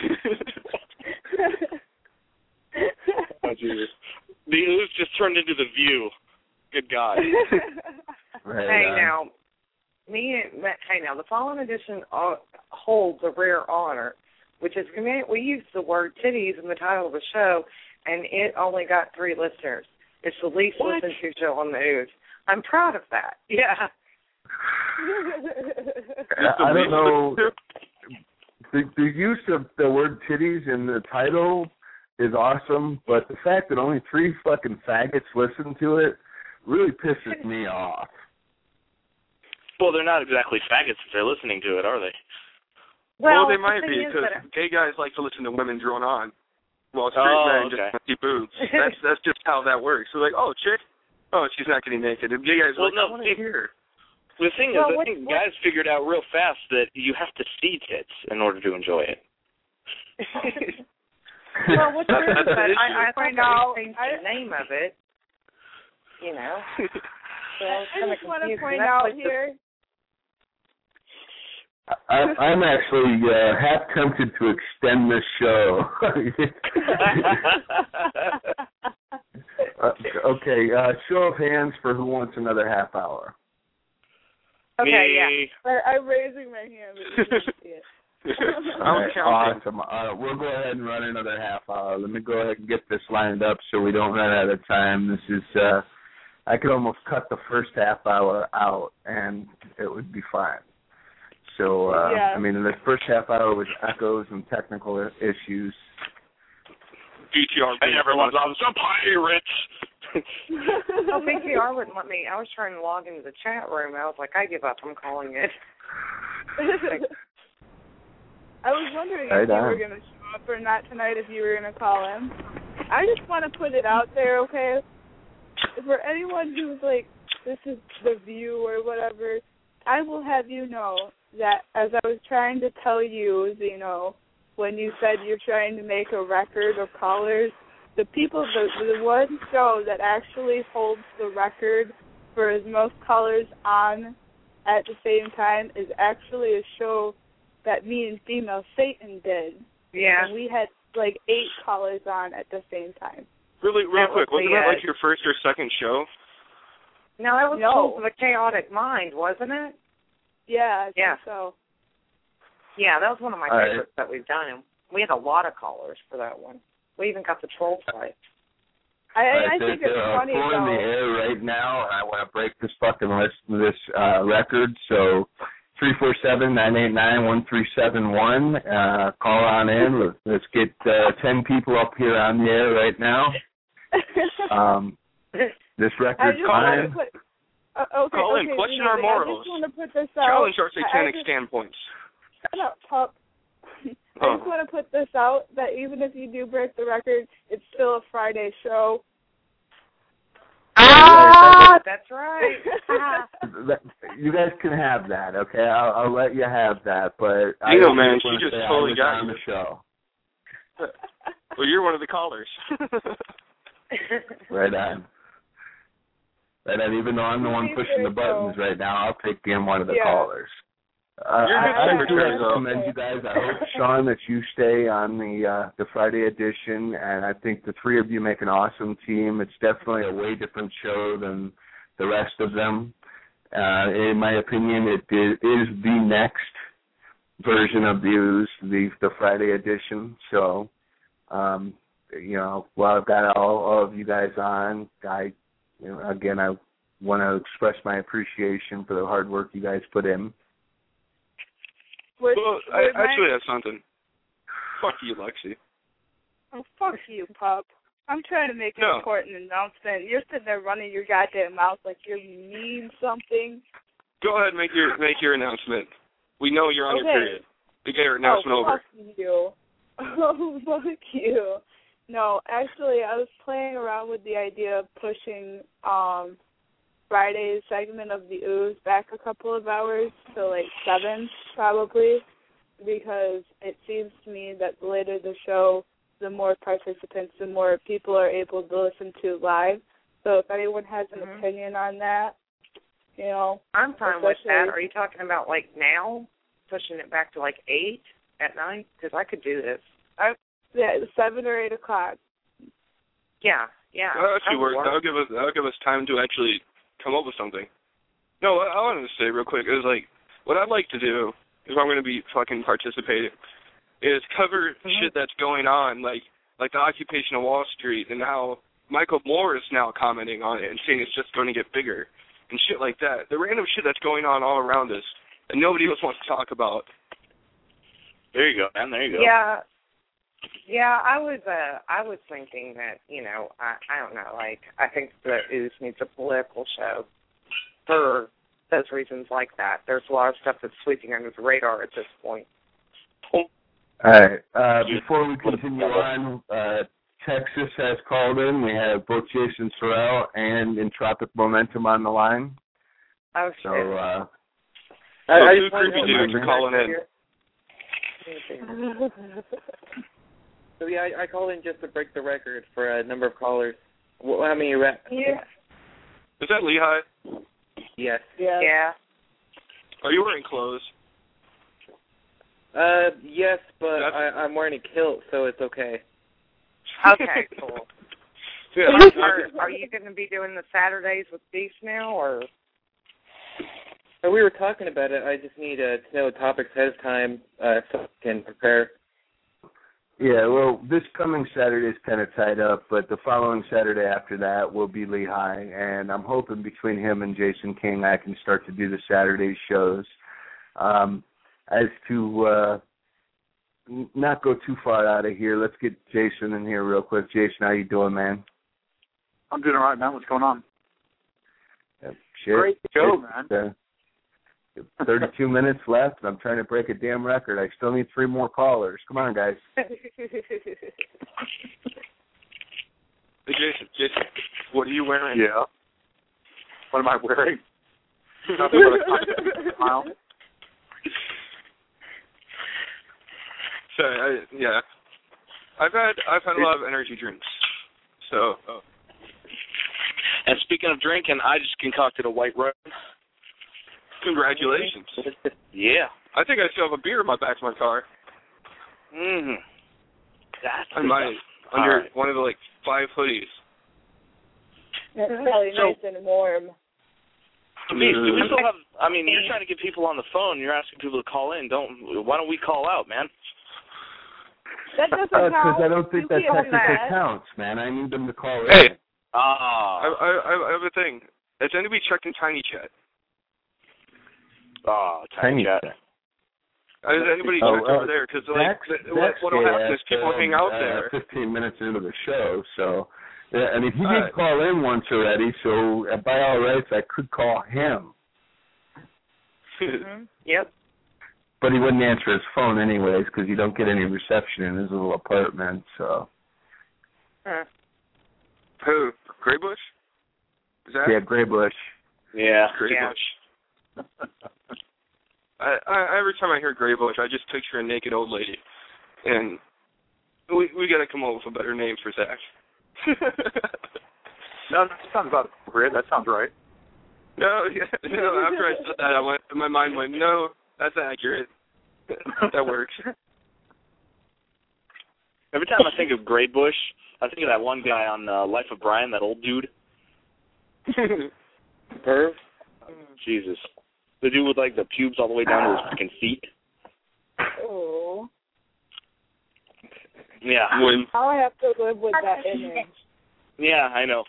Oh, Jesus. The ooze just turned into the View. Good God. Right Hey on. now, me and hey now, the Fallen Edition uh, holds a rare honor, which is we use the word titties in the title of the show, and it only got three listeners. It's the least What? listened to show on the ooze. I'm proud of that. Yeah. I don't know. The, the use of the word titties in the title is awesome, but the fact that only three fucking faggots listen to it really pisses me off. Well, they're not exactly faggots if they're listening to it, are they? Well, Well, they the might thing be, is because that- gay guys like to listen to women drone on, while straight Oh, men okay. just want to see boobs. That's that's just how that works. So like, oh, chick, oh, she's not getting naked. And gay guys are Well, like, no, I want to it- hear. The thing Well, is, I what- think what- guys figured out real fast that you have to see tits in order to enjoy it. Well, what's That's- weird is that's that the I, issue. I thought Right that now, we changed I- the name of it. You know. So I kinda just want to confused. point That's out like the- here. I, I'm actually uh, half tempted to extend this show. uh, okay, uh, show of hands for who wants another half hour. Okay, Me. yeah. I, I'm raising my hand, but you can't see it. I'm All right, counting. awesome. Uh, we'll go ahead and run another half hour. Let me go ahead and get this lined up so we don't run out of time. This is, uh, I could almost cut the first half hour out, and it would be fine. So, uh, Yeah. I mean, the first half hour was echoes and technical issues. B T R. And everyone loves the pirates. Oh, B T R wouldn't let me. I was trying to log into the chat room. I was like, I give up. I'm calling it. I was wondering Right if you on. were going to show up or not tonight, if you were going to call in. I just want to put it out there, okay? For anyone who's like, this is the View or whatever, I will have you know that as I was trying to tell you, you know, when you said you're trying to make a record of callers, the people, the, the one show that actually holds the record for as most callers on at the same time is actually a show that me and Female Satan did. Yeah. And we had like eight callers on at the same time. Really, real That quick, was wasn't the, that uh, like your first or second show? No, that was No. Souls of a Chaotic Mind, wasn't it? Yeah, I think Yeah. so. Yeah, that was one of my All right. favorites that we've done. And we had a lot of callers for that one. We even got the troll fight. I, All I right, think they're, it's they're funny full in the though. air right now, and I want to break this fucking list, this uh, record. So, three four seven, nine eight nine, one three seven one. Uh, call on in. Let's, let's get uh, ten people up here on the air right now. Um, this I record's just want fine. to put. Uh, okay, Call in, okay, question you know, our I morals. just want to put this out. Challenge our I- I satanic just- standpoints. Shut up, pup. I Oh. just want to put this out that even if you do break the record, it's still a Friday show. Ah, that's right. Ah. That- You guys can have that, okay? I'll, I'll let you have that, but I You know, just man, wanna she just say I totally was got on you. the show. Well, you're one of the callers. Right on. Right on. Even though I'm the one pushing the buttons right now, I'll take being one of the Yeah. callers. Uh, You're I, good I for do sure, have to though. commend you guys. I hope, Sean, that you stay on the uh, the Friday edition, and I think the three of you make an awesome team. It's definitely a way different show than the rest of them. Uh, in my opinion, it is, is the next version of the Ooze, the the Friday edition. So, um, you know, while I've got all, all of you guys on, I, you know, again, I want to express my appreciation for the hard work you guys put in. Would, Well, I would my- actually have something. Fuck you, Lexi. Oh, fuck you, pup. I'm trying to make an No. important announcement. You're sitting there running your goddamn mouth like you mean something. Go ahead, and make your make your announcement. We know you're on Okay. your period. We get your announcement oh, over. Fuck you. Oh, fuck you. No, actually, I was playing around with the idea of pushing um, Friday's segment of the Ooze back a couple of hours to like seven, probably, because it seems to me that the later the show, the more participants, the more people are able to listen to live. So if anyone has an Mhm. opinion on that, you know. I'm fine with that. especially- Are you talking about like now, pushing it back to like eight at night? Because I could do this. Yeah, seven or eight o'clock. Yeah, yeah. That'll actually that work. would That'll give us that'll give us time to actually come up with something. No, what I wanted to say real quick is like what I'd like to do if I'm going to be fucking participating is cover Mhm. shit that's going on, like like the occupation of Wall Street and how Michael Moore is now commenting on it and saying it's just going to get bigger and shit like that. The random shit that's going on all around us and nobody else wants to talk about. There you go, man. There you go. Yeah, yeah. I was, uh, I was thinking that you know, I, I don't know. Like, I think the Ooze needs a political show for those reasons like that. There's a lot of stuff that's sweeping under the radar at this point. All right. Uh, before we continue on, uh, Texas has called in. We have both Jason Sorrell and Entropic Momentum on the line. Oh shit. So, uh, So I, I two just wanted creepy to- dudes are calling in. So yeah, I, I called in just to break the record for a number of callers. Well, how many? Ra- Yeah. Is that Lehigh? Yes. Yeah. Yeah. Are you wearing clothes? Uh, yes, but That's- I, I'm wearing a kilt, so it's okay. Okay, cool. Yeah. Are, are you going to be doing the Saturdays with Beast now, or? Uh, we were talking about it. I just need uh, to know topics ahead of time uh, so I can prepare. yeah, well, this coming Saturday is kind of tied up, but the following Saturday after that will be Lehigh, and I'm hoping between him and Jason King I can start to do the Saturday shows. Um, as to uh, n- not go too far out of here, let's get Jason in here real quick. Jason, how you doing, man? I'm doing all right, man. What's going on? Uh, shit. Great show, It's, man. Uh, thirty-two minutes left, and I'm trying to break a damn record. I still need three more callers. Come on, guys. Hey, Jason, Jason, what are you wearing? Yeah. What am I wearing? Nothing but a smile. Sorry, I, yeah. I've had I've had a lot of energy drinks, so. Oh. And speaking of drinking, I just concocted a white rum. Congratulations. Yeah. I think I still have a beer in my back of my car. Mm-hmm. That's I might All under right. one of the like five hoodies. It's probably So- nice and warm. Beast, do we still have? I mean, you're trying to get people on the phone. You're asking people to call in. Don't. Why don't we call out, man? That doesn't Because count. I don't think You that can't do technically that. counts, man. I need them to call in. Hey, Ah. I, I I have a thing. Has anybody checked in Tiny Chat? Oh, Tiny tiny chat. Chat. Has anybody Oh, checked uh, over there? Because like, Dax, th- Dax what what'll gay happen is asked, people um, hang out uh, there. fifteen minutes into the show, so yeah, I mean he All did right. call in once already, so uh, by all rights I could call him, Mm-hmm. Yep. but he wouldn't answer his phone anyways because you don't get any reception in his little apartment. So Huh. Who? Graybush? Is that? yeah, Graybush. Yeah. Graybush. I, I every time I hear Graybush, I just picture a naked old lady, and we we got to come up with a better name for Zach. No, that sounds about appropriate. That sounds right. No, yeah, no. After I said that, I went. My mind went, no, That's accurate. That works. Every time I think of Gray Bush, I think of that one guy on uh, Life of Brian, that old dude. Perv? Jesus. The dude with, like, the pubes all the way down to his freaking feet. Oh. Yeah. When, I'll have to live with that image. Yeah, I know.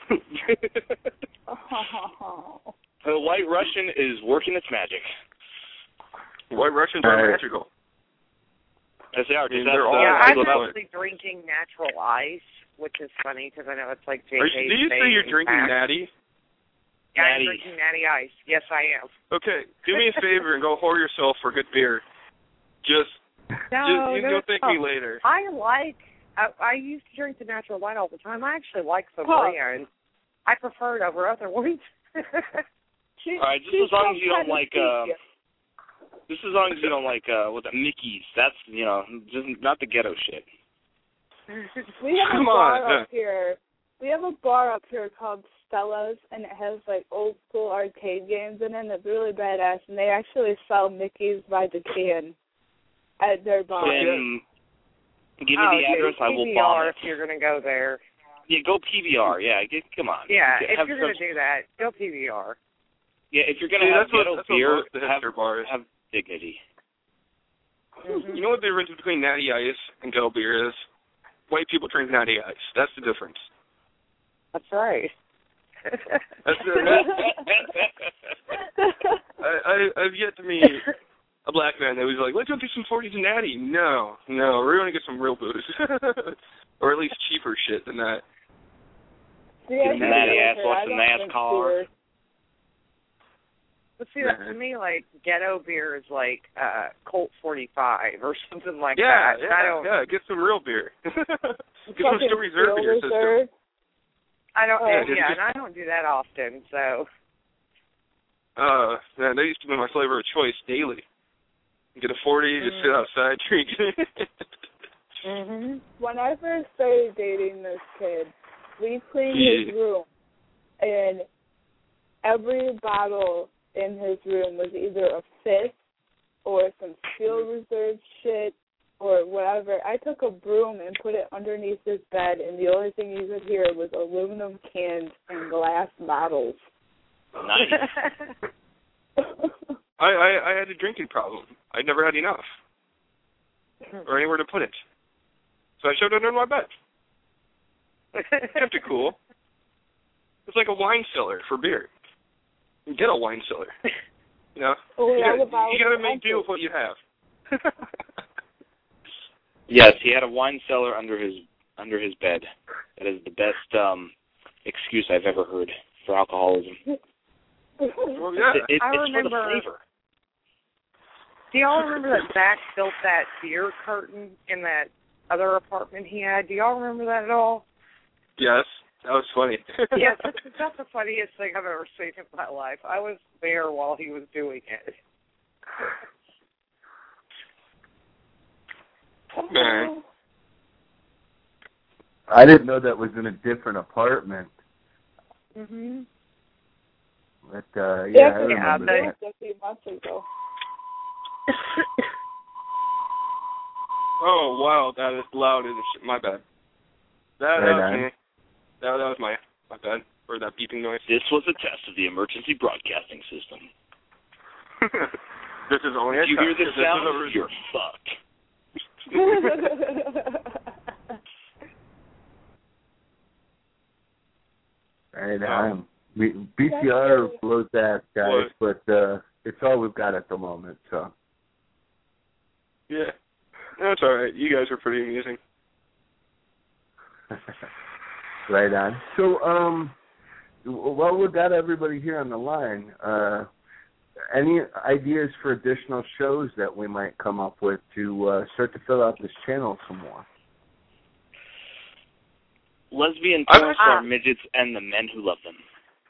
Oh. The White Russian is working its magic. White Russians are Right. magical. Yes, they are. 'cause I mean, that's, they're all uh, Yeah, I'm people that- actually drinking natural ice, which is funny because I know it's like J Are K's you, did you say thing you're and drinking facts. natty? Yeah, I'm Natty. drinking natty ice. Yes, I am. Okay, do me a favor and go whore yourself for good beer. Just, No, just you can no, go thank no. me later. I like. I, I used to drink the natural wine all the time. I actually like Sabria, and I prefer it over other ones. She, All right, just she's as long as you some don't kind of like, uh, secret. just as long as you don't like, uh, what the Mickey's. That's, you know, just not the ghetto shit. We have Come a bar on, up here. We have a bar up here called Stella's, and it has like old school arcade games in it. And it's really badass, and they actually sell Mickey's by the can at their bar. Then give me oh, the address. I will P V bomb R it. if you're going to go there. Yeah, go P V R. Yeah, get, come on. Yeah, Get- if have you're some- going to do that, go P V R. Yeah, if you're gonna See, have that's what- ghetto that's what beer, most of the have, hipster bars. have dignity. Mm-hmm. You know what the difference between natty ice and ghetto beer is? White people drink natty ice. That's the difference. That's right. That's the, I, I, I've yet to meet a black man that was like, let's go do some forties and natty. No, no, we're going to get some real booze. Or at least cheaper shit than that. Yeah, Getting natty ass, I watching don't drink NASCAR. beer. But see, that, to me, like, ghetto beer is like uh, Colt forty-five or something like Yeah, that. yeah, I don't. yeah, get some real beer. Get some Fucking Still Reserve in your Steel system. Reserve. I don't. Oh. yeah, Yeah, and I don't do that often. So. Uh, man, that used to be my flavor of choice daily. Get a forty, just sit outside, drink it. Mhm. When I first started dating this kid, we cleaned Yeah. his room, and every bottle in his room was either a fifth or some Steel Reserve shit or whatever. I took a broom and put it underneath his bed, and the only thing you could hear was aluminum cans and glass bottles. Nice. I, I, I had a drinking problem. I never had enough. Or anywhere to put it. So I shoved it under my bed. Kept it cool. It's like a wine cellar for beer. You get a wine cellar. You know? Oh, you yeah, gotta, the you gotta bottles make are do with what you have. Yes, he had a wine cellar under his under his bed. That is the best um, excuse I've ever heard for alcoholism. Well, yeah. It, it, I it's remember. for the flavor. Do y'all remember that Zach built that beer curtain in that other apartment he had? Do y'all remember that at all? Yes, that was funny. Yes, that's, that's the funniest thing I've ever seen in my life. I was there while he was doing it. Man. I didn't know that was in a different apartment. Mhm. But uh, yeah, Yeah, I yeah, remember they- that. a few months ago. Oh, wow, that is loud as shit. My bad. That, that Right was on. me. That, that was my, my bad. Or that beeping noise. This was a test of the emergency broadcasting system. This is only a If you hear test. this This sound, is a- you're fucked. Right Oh. on. We, B C R blows that, guys, What? but uh, it's all we've got at the moment. So. Yeah. That's all right. You guys are pretty amusing. Right on. So, um, while we've got everybody here on the line, uh, any ideas for additional shows that we might come up with to uh, start to fill out this channel some more? Lesbian I'm- porn star midgets and the men who love them.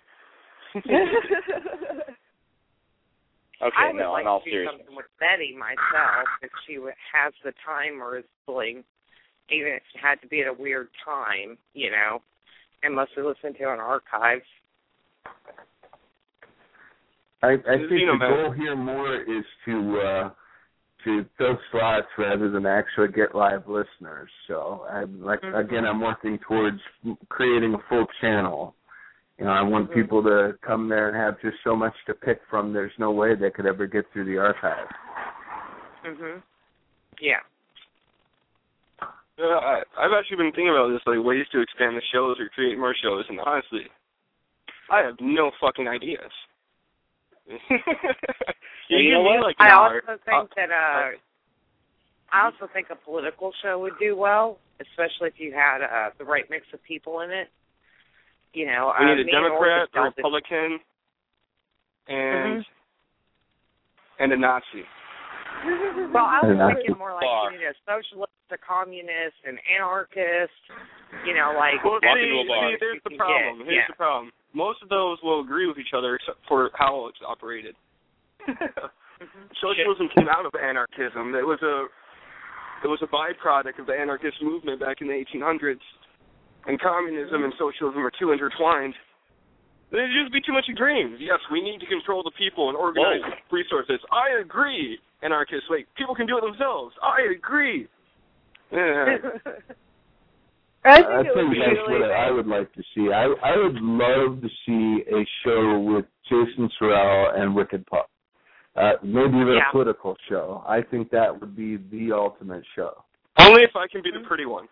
Okay, I would no, like in all to do seriousness. something with Betty myself if she would, has the time or is willing, even if it had to be at a weird time, you know, and mostly listen to an archive. I, I It's think the Xenomax. goal here more is to uh, to fill slots rather than actually get live listeners. So, I'm like Mhm. again, I'm working towards creating a full channel. You know, I want Mhm. people to come there and have just so much to pick from. There's no way they could ever get through the archive. Mhm. Yeah. Uh, I, I've actually been thinking about this, like ways to expand the shows or create more shows, and honestly, I have no fucking ideas. you you give know me what? like an I hour. also think that uh, I also think a political show would do well, especially if you had uh, the right mix of people in it. You know, We uh, need a me and Democrat, Orvis a dealt with- Republican, and Mhm. and a Nazi. Well, I was Yeah. thinking more like you need a socialist, a communist, an anarchist. You know, like Well, Walk see, into a bar. see, there's the Yeah, problem. Here's yeah. the problem. Most of those will agree with each other except for how it's operated. Socialism came out of anarchism. It was a it was a byproduct of the anarchist movement back in the eighteen hundreds. And communism and socialism are too intertwined. There'd just be too much agreeing. Yes, we need to control the people and organize Whoa. resources. I agree. Anarchists, wait, people can do it themselves. I agree. Yeah. I I think it would think be that's really what I nice. would like to see. I I would love to see a show with Jason Sorrell and Wicked Pup. Uh, maybe even Yeah. a political show. I think that would be the ultimate show. Only if I can be the pretty one.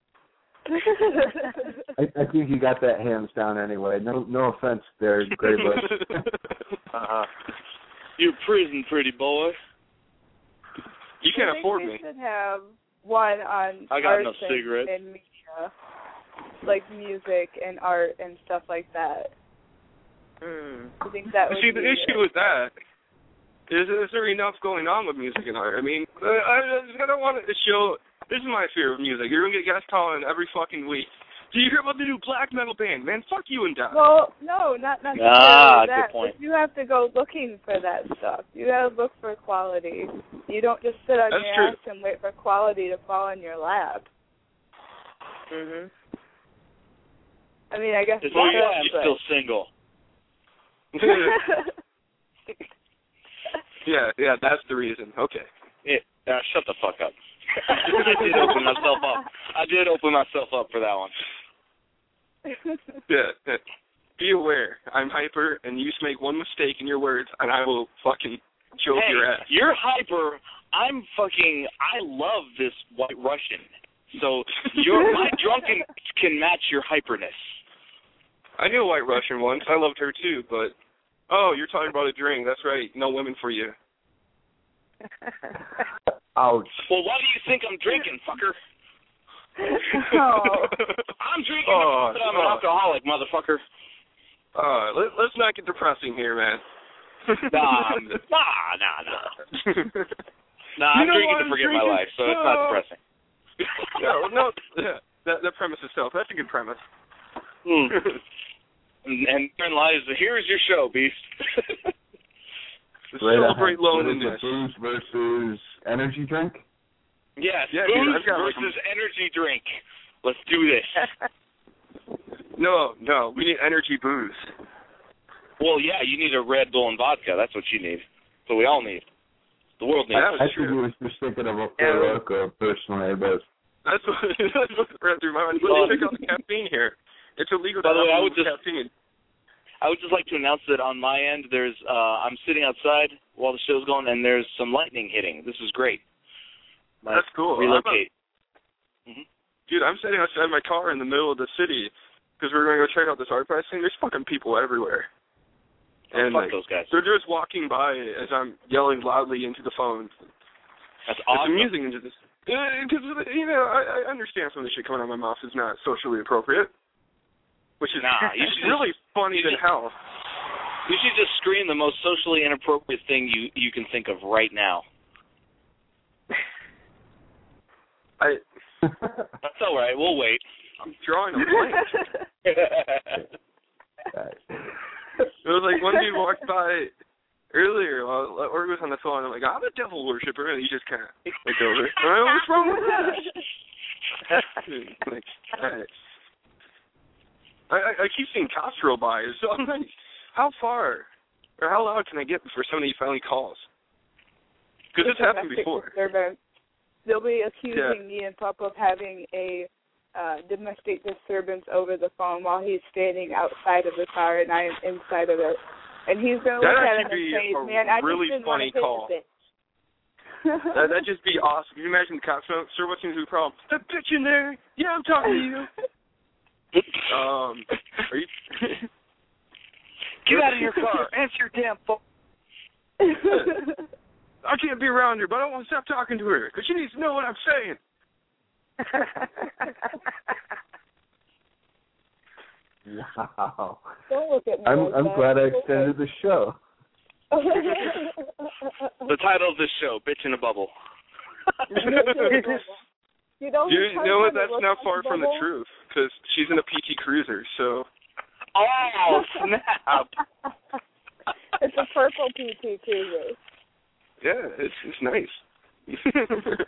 I, I think you got that hands down anyway. No no offense there, Graybush. Uh-huh. You prison pretty boy. You can't I think afford we me. should have one on I got art enough and, cigarettes. and media, like music and art and stuff like that. Mm. I think that would See, be the issue with that is, is there enough going on with music and art? I mean, I, I, I don't want it to show. This is my fear of music. You're gonna get guests calling every fucking week. Do you hear about the new black metal band? Man, fuck you and die. Well, no, not necessarily Ah, that. good point. But you have to go looking for that stuff. You gotta look for quality. You don't just sit on That's your true. ass and wait for quality to fall in your lap. Mhm. I mean, I guess As it's long fun, as you're but- still single. yeah, yeah, that's the reason. Okay. Yeah, uh, shut the fuck up. I did open myself up. I did open myself up for that one. Yeah, yeah. Be aware. I'm hyper, and you make one mistake in your words, and I will fucking choke Hey, your ass. you're hyper. I'm fucking. I love this White Russian. So your my drunken can match your hyperness. I knew a White Russian once. I loved her too, but oh, you're talking about a drink. That's right. No women for you. Ouch. Well, why do you think I'm drinking, fucker? Oh. I'm drinking Oh, because I'm an oh. alcoholic, motherfucker. Uh, let, let's not get depressing here, man. Nah, I'm- nah, nah, nah. Nah, You I'm know drinking why to I'm forget my drinking? life, so it's not Oh. depressing. no, no, yeah, that that premise itself. That's a good premise. Hmm. and, and therein lies the here's your show, Beast. Right Celebrate ahead. loneliness. Booze versus energy drink? Yes, Yeah, dude, booze I've got like versus energy drink. Let's do this. No, no, we need energy booze. Well, yeah, you need a Red Bull and vodka. That's what you need. So we all need. The world needs. That was I think true. he was just thinking of a Four Loko personally, but That's what, that's what ran through my mind. Let Well- me check out the caffeine here. It's illegal to By the way, I have would just- caffeine. I would just like to announce that on my end, there's uh, I'm sitting outside while the show's going, and there's some lightning hitting. This is great. My That's cool. Relocate. I'm a- Dude, I'm sitting outside my car in the middle of the city because we're going to go check out this art price thing. There's fucking people everywhere. Oh, And fuck like, those guys. they're just walking by as I'm yelling loudly into the phone. That's It's awesome. amusing into this. Because, you know, I, I understand some of the shit coming out of my mouth is not socially appropriate. Which is Nah, you should really just- funny you than just- hell. You should just scream the most socially inappropriate thing you, you can think of right now. I. That's all right. We'll wait. I'm drawing a blank. It was like one dude walked by earlier while or was on the phone. I'm like, I'm a devil worshiper, and he just kind of looked over. Oh, what's wrong with that? like, right. I, I I keep seeing Castro by, so I'm like, how far or how loud can I get before somebody finally calls? Because it's happened before. Disturbance. They'll be accusing Yeah. me and Pup of having a uh, domestic disturbance over the phone while he's standing outside of the car and I am inside of it. And he's going to look That'd at it actually and be say, a man, I really just didn't funny want to call. hit that, that'd just be awesome. Can you imagine the cops? Sir, what seems to be the problem? That bitch in there. Yeah, I'm talking to you. um, are you? Get out of your car. Answer your damn phone. I can't be around her, but I don't want to stop talking to her because she needs to know what I'm saying. Wow. Don't look at me I'm like I'm that. glad I Okay. extended the show. The title of this show, Bitch in a Bubble. You know, You know what? That's not far from the truth because she's in a P T Cruiser, so. Oh, snap. It's a purple P T Cruiser. Yeah, it's it's nice.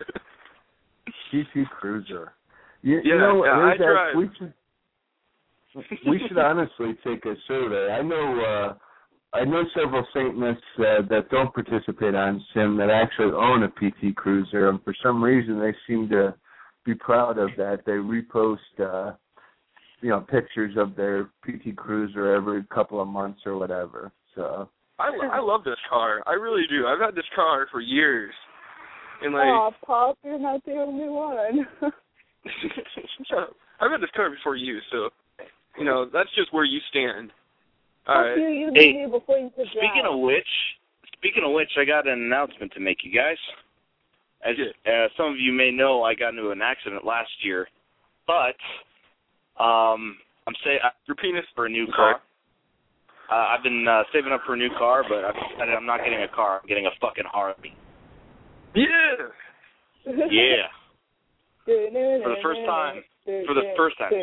P T Cruiser. You, Yeah, you know, yeah, I there's that- drive. we should we should honestly take a survey. I know uh, I know several Saint Miss uh, that don't participate on Sim that actually own a P T Cruiser, and for some reason they seem to be proud of that. They repost uh, you know pictures of their P T Cruiser every couple of months or whatever. So I, I love this car. I really do. I've had this car for years. And like, Aw, Pop, you're not the only one. Shut up. I've had this car before you, so you know that's just where you stand. All Fuck right. you, you Hey, knew me before you could Speaking drive. of which, speaking of which, I got an announcement to make, you guys. As uh, some of you may know, I got into an accident last year, but um, I'm say your penis for a new car. Uh, I've been uh, saving up for a new car, but I've decided I'm not getting a car. I'm getting a fucking Harley. Yeah. Yeah. For the first time. For the first time.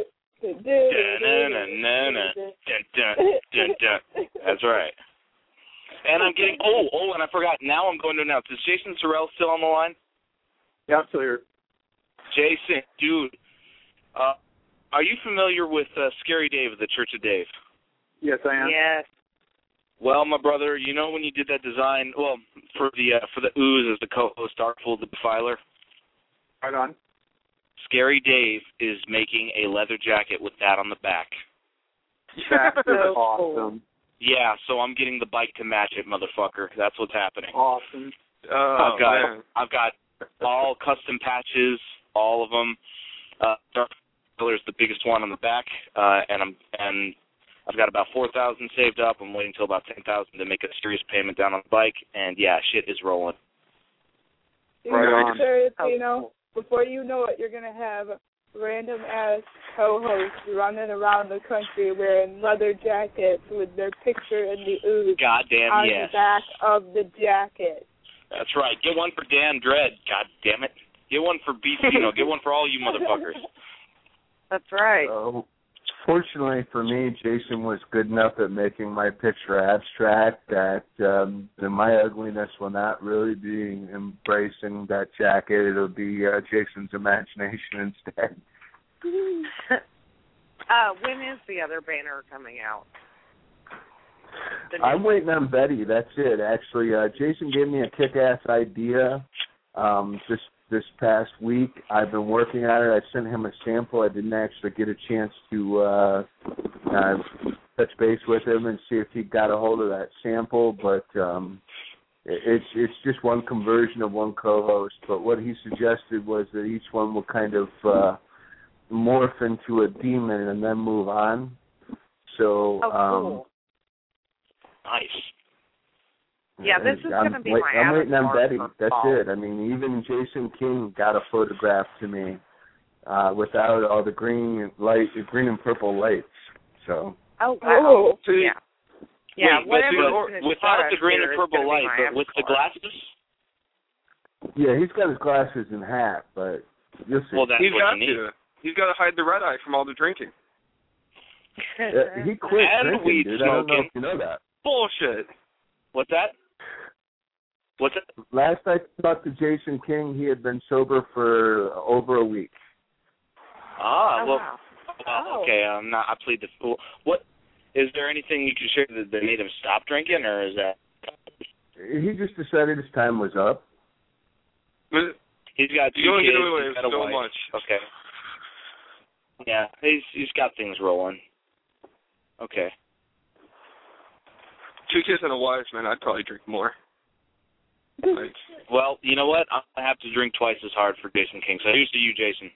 That's right. And I'm getting, oh, oh, and I forgot. Now I'm going to announce. Is Jason Sorrell still on the line? Yeah, I'm still here. Jason, dude, uh, are you familiar with uh, Scary Dave of the Church of Dave? Yes, I am. Yes. Well, my brother, you know when you did that design, well, for the uh, for the Ooze as the co-host, Artful the Defiler? Right on. Scary Dave is making a leather jacket with that on the back. That's awesome. Yeah, so I'm getting the bike to match it, motherfucker. That's what's happening. Awesome. Oh, I've got man. I've got all custom patches, all of them. Uh, Dark Color is the biggest one on the back, uh, and I'm and I've got about four thousand saved up. I'm waiting till about ten thousand to make a serious payment down on the bike, and yeah, shit is rolling. Dude, Right on. seriously, you know, before you know it, you're going to have random ass co-hosts running around the country wearing leather jackets with their picture in the ooze Goddamn on yes. the back of the jacket. That's right. Get one for Dan Dredd. God damn it. Get one for B C. You know, get one for all you motherfuckers. That's right. So, fortunately for me, Jason was good enough at making my picture abstract that um, the, my ugliness will not really be embracing that jacket. It'll be uh, Jason's imagination instead. uh, when is the other banner coming out? The I'm waiting on Betty. That's it. Actually, uh, Jason gave me a kick-ass idea um, this this past week. I've been working on it. I sent him a sample. I didn't actually get a chance to uh, uh, touch base with him and see if he got a hold of that sample. But um, it's it's just one conversion of one co-host. But what he suggested was that each one will kind of uh, morph into a demon and then move on. So. Oh, um, cool. Nice. Yeah, this is I'm going to be wait, my I'm waiting on avatar Betty. for That's fall. it. I mean, even Jason King got a photograph to me uh, without all the green light, the green and purple lights. So. Oh wow! So, Yeah. Yeah. Wait, whatever but is the, without the green here and is purple gonna be light, my but with the avatar. glasses? Yeah, he's got his glasses and hat, but you'll see. Well, that's He's what got you need. to. He's got to hide the red eye from all the drinking. Uh, he quit And drinking, weed dude. I don't know smoking. if you know that. Bullshit. What's that? What's that? Last I talked to Jason King, he had been sober for over a week. Ah, Oh, well, wow. well, Oh. okay, I'm not, I plead the fool. What, Is there anything you can share that, that made him stop drinking, or is that? He just decided his time was up. He's got two you only kids. get away He's with got a so wife. much. Okay. Yeah, he's he's got things rolling. Okay. Two kids and a wife, man. I'd probably drink more. Like, well, you know what? I have to drink twice as hard for Jason King. So here's to you, Jason.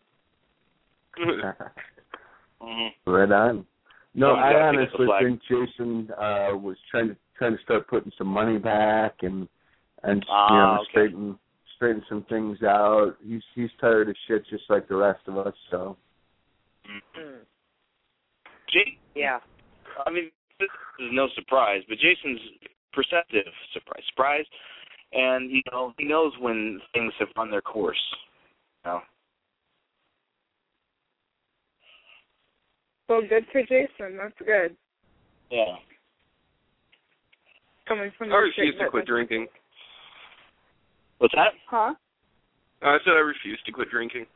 mm-hmm. Right on. No, Someone's I gotta pick up the honestly flag. think Jason uh, was trying to trying to start putting some money back and and Ah, you know okay. straighten straighten some things out. He's he's tired of shit just like the rest of us. So. Mm. Jason, Yeah. I mean, this is no surprise, but Jason's perceptive surprise, surprise, and you know he knows when things have run their course. You know? Well, good for Jason. That's good. Yeah. Coming from I the refuse shit to that- quit drinking. What's that? Huh? I said I refuse to quit drinking.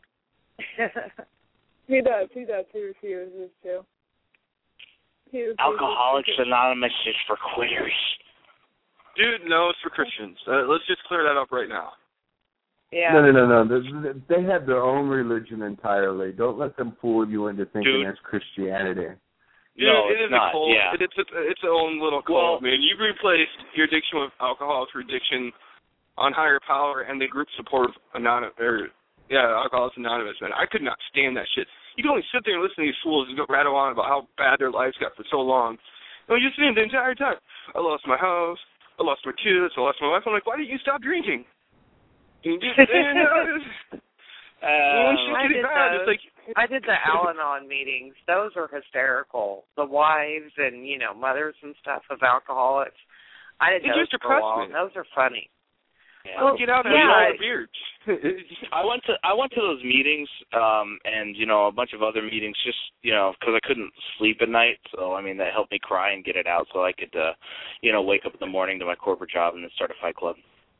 He does. He does. He refuses to. He refuses Alcoholics to. Anonymous is for quitters. Dude, no, it's for Christians. Uh, let's just clear that up right now. Yeah. No, no, no, no. They they have their own religion entirely. Don't let them fool you into thinking Dude. that's Christianity. Dude, No, it it's is not, a cult. yeah. It, it's a, it's its own little cult, Well- man. You've replaced your addiction with alcohol through addiction on higher power and the group support of Anonymous, or, yeah, Alcoholics Anonymous, man. I could not stand that shit. You can only sit there and listen to these fools and go rattle on about how bad their lives got for so long. No, you're saying the entire time, I lost my house, I lost my kids, I lost my wife. I'm like, why didn't you stop drinking? You just, and, uh, when shit I gets did bad, those. it's like, I did the Al-Anon meetings. Those are hysterical. The wives and, you know, mothers and stuff of alcoholics. I did It those just for a depressed while. me. and Those are funny. Yeah. well, get out and yeah, eat all I- the beers. I went to I went to those meetings, um, and you know a bunch of other meetings, just you know because I couldn't sleep at night. So I mean that helped me cry and get it out, so I could, uh, you know, wake up in the morning to my corporate job and then start a fight club.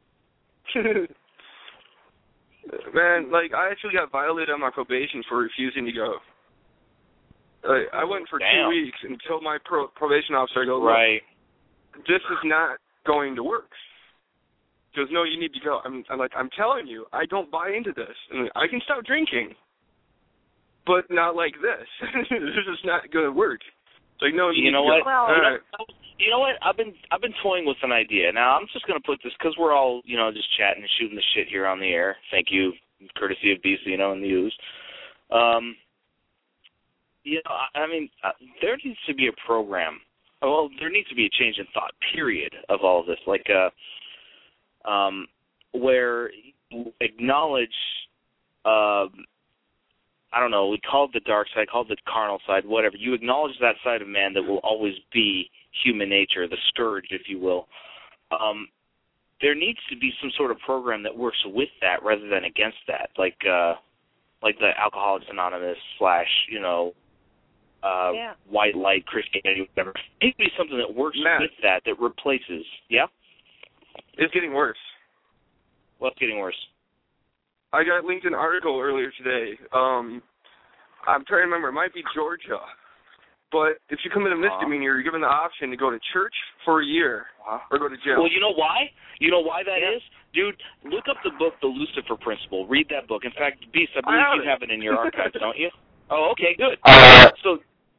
Man, like, I actually got violated on my probation for refusing to go. Like, I went for Damn. two weeks and told my pro- probation officer, I go, look, Right. this is not going to work. He goes, no, you need to go. I'm, I'm like, I'm telling you, I don't buy into this. And I can stop drinking, but not like this. This is not going to work. It's like, no, you, You need know to what? go. Well, All right. You know what? I've been I've been toying with an idea. Now I'm just going to put this because we're all you know just chatting and shooting the shit here on the air. Thank you, courtesy of B C, you know, and the News. Um, you know, I, I mean, uh, there needs to be a program. Well, there needs to be a change in thought. Period of all of this, like uh, um, where you acknowledge. Uh, I don't know, we call it the dark side, call it the carnal side, whatever. You acknowledge that side of man that will always be human nature, the scourge, if you will. Um, there needs to be some sort of program that works with that rather than against that, like uh, like the Alcoholics Anonymous slash, you know, uh, Yeah. white light Christianity, whatever. It needs to be something that works Matt. with that, that replaces. Yeah? It's getting worse. What's getting worse? I got linked an article earlier today. Um, I'm trying to remember. It might be Georgia. But if you commit a misdemeanor, you're given the option to go to church for a year or go to jail. Well, you know why? You know why that Yeah. is? Dude, look up the book, The Lucifer Principle. Read that book. In fact, Beast, I I believe have you it. have it in your archives, don't you? Oh, okay, good. Uh, So,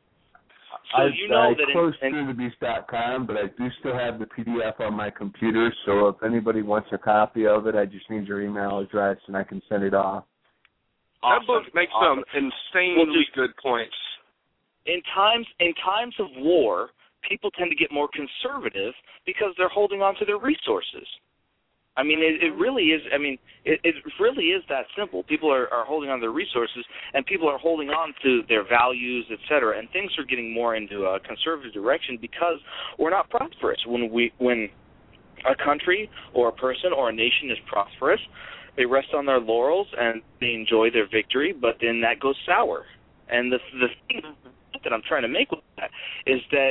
so I, you know I that closed in, in, through the beast dot com, but I do still have the P D F on my computer, so if anybody wants a copy of it, I just need your email address and I can send it off. awesome, That book makes awesome. some insanely Well, just- good points. In times in times of war, people tend to get more conservative because they're holding on to their resources. I mean, it, it really is. I mean, it, it really is that simple. People are, are holding on to their resources, and people are holding on to their values, et cetera. And things are getting more into a conservative direction because we're not prosperous. When we, when a country or a person or a nation is prosperous, they rest on their laurels and they enjoy their victory. But then that goes sour. And the the thing that I'm trying to make with that is that.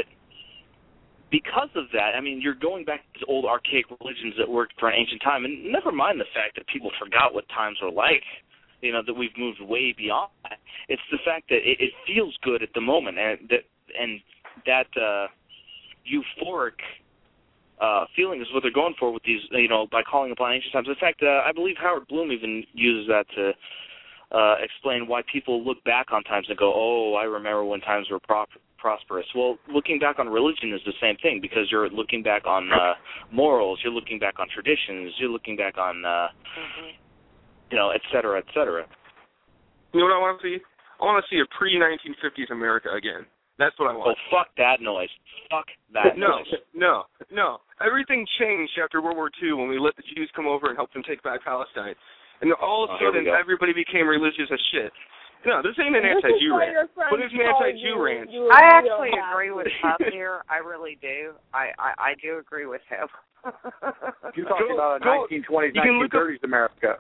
Because of that, I mean, you're going back to these old archaic religions that worked for an ancient time, and never mind the fact that people forgot what times were like, you know, that we've moved way beyond that. It's the fact that it, it feels good at the moment, and that, and that uh, euphoric uh, feeling is what they're going for with these, you know, by calling upon ancient times. In fact, uh, I believe Howard Bloom even uses that to uh, explain why people look back on times and go, oh, I remember when times were prop- prosperous. Well, looking back on religion is the same thing, because you're looking back on uh, morals, you're looking back on traditions, you're looking back on, uh, mm-hmm. you know, et cetera, et cetera. You know what I want to see? I want to see a pre nineteen fifties America again. That's what I want. Oh, fuck that noise. Fuck that no, noise. No, no, no. Everything changed after World War Two when we let the Jews come over and help them take back Palestine. And all of a oh, sudden, everybody became religious as shit. No, this ain't an anti-Jew rant. But it's an anti-Jew rant. I actually agree with Pup here. I really do. I, I, I do agree with him. You're talking go, about a go, nineteen twenties, nineteen thirties America.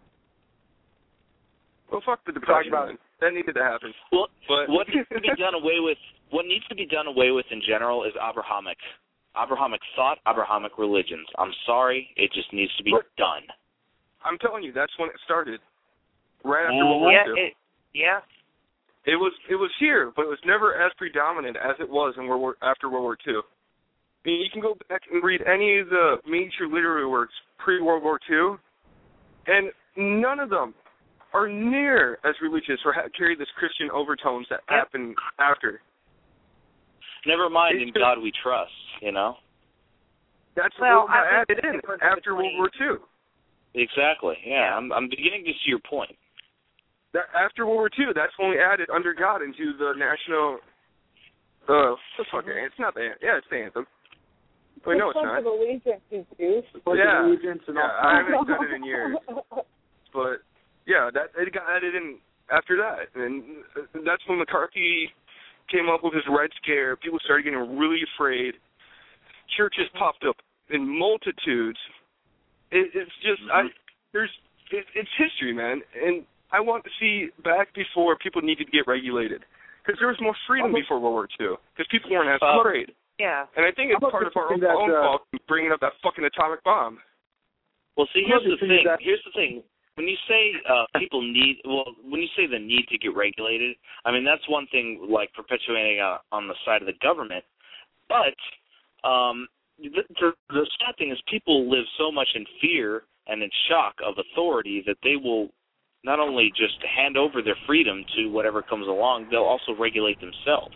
Well, fuck the depression. About that needed to happen. Well, but what needs to be done away with? What needs to be done away with in general is Abrahamic, Abrahamic thought, Abrahamic religions. I'm sorry, it just needs to be but, done. I'm telling you, that's when it started. Right after World War yeah, Two. It, yeah. It was it was here, but it was never as predominant as it was in World War after World War Two. I mean, you can go back and read any of the major literary works pre-World War Two, and none of them are near as religious or ha- carry this Christian overtones that yep. happen after. Never mind, it's in God we trust, you know? That's well, what got added in after World War Two. Exactly, yeah. I'm, I'm beginning to see your point. That after World War Two, that's when we added Under God into the national, uh, the fuck, it's not the, yeah, it's the anthem. Wait, no, it's not. The allegiance, dude. Yeah, allegiance and all yeah I haven't done it in years. But, yeah, that it got added in after that. And that's when McCarthy came up with his Red Scare. People started getting really afraid. Churches popped up in multitudes. It, it's just, I, there's, it, it's history, man. And I want to see back before people needed to get regulated. Because there was more freedom before World War Two. Because people weren't as uh, afraid. Yeah. And I think it's part of our own, that, own uh, fault bringing up that fucking atomic bomb. Well, see, here's the thing. Here's the thing. When you say uh, people need, well, when you say the need to get regulated, I mean, that's one thing, like perpetuating uh, on the side of the government. But um, the, the, the sad thing is people live so much in fear and in shock of authority that they will not only just hand over their freedom to whatever comes along, they'll also regulate themselves.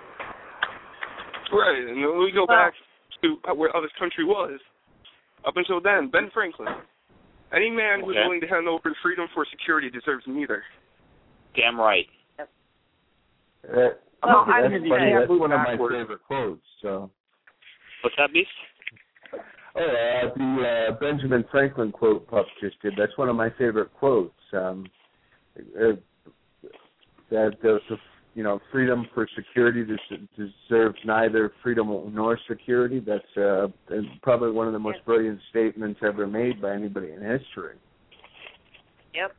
Right, and when we go back to where this country was, up until then, Ben Franklin. Any man who's okay. willing to hand over freedom for security deserves neither. Damn right. Uh, Well, that's I would funny. say That's one of my backwards. favorite quotes. So. What's that, Beast? Oh, uh, the uh, Benjamin Franklin quote Pup just did. That's one of my favorite quotes. Um, uh, that the, the you know freedom for security des- deserves neither freedom nor security. That's uh, probably one of the most brilliant statements ever made by anybody in history. Yep.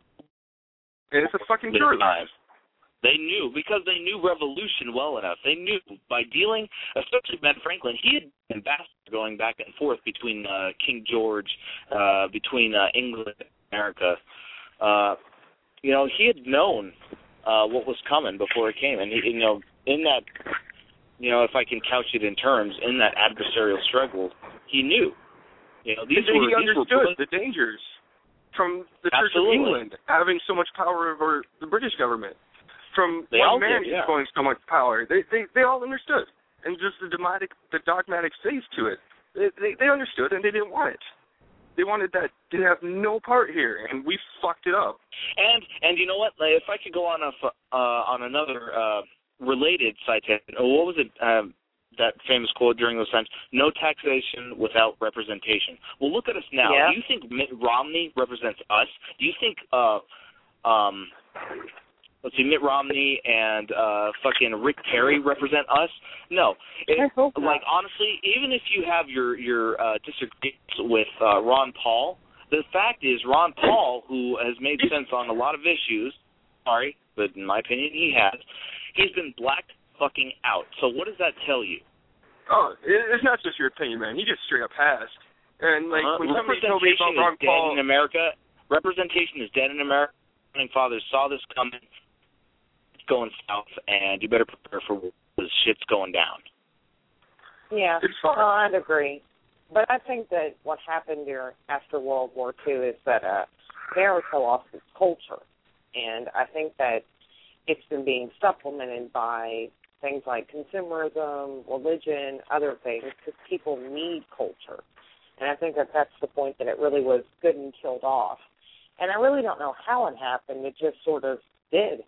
And it's a fucking Big truth. time. They knew, because they knew revolution well enough. They knew by dealing, especially Ben Franklin, he had been ambassador going back and forth between uh, King George, uh, between uh, England and America. Uh, you know, he had known uh, what was coming before it came. And, he, you know, in that, you know, if I can couch it in terms, in that adversarial struggle, he knew. You know, these and were, he these understood were the dangers from the Church Absolutely. of England having so much power over the British government. From They one all man did, yeah. going so much power, they, they they all understood, and just the dogmatic the dogmatic faith to it, they, they they understood and they didn't want it. They wanted that to have no part here, and we fucked it up. And and you know what? Like, if I could go on a uh, on another uh, related citation, oh, what was it? Um, that famous quote during those times: "No taxation without representation." Well, look at us now. Yeah. Do you think Mitt Romney represents us? Do you think uh, um, let's see, Mitt Romney and uh, fucking Rick Perry represent us? No. It, I hope not. like, honestly, even if you have your, your uh, disagreements with uh, Ron Paul, the fact is Ron Paul, who has made sense on a lot of issues, sorry, but in my opinion he has, he's been blacked fucking out. So what does that tell you? Oh, it, it's not just your opinion, man. He just straight up passed. And, like, uh, when somebody told me representation about Ron is dead Paul... in America. Representation is dead in America. Founding fathers saw this coming. It's going south, and you better prepare for World because shit's going down. Yeah, well, I'd agree. But I think that what happened there after World War Two is that uh, America lost its culture. And I think that it's been being supplemented by things like consumerism, religion, other things, because people need culture. And I think that that's the point, that it really was good and killed off. And I really don't know how it happened. It just sort of did.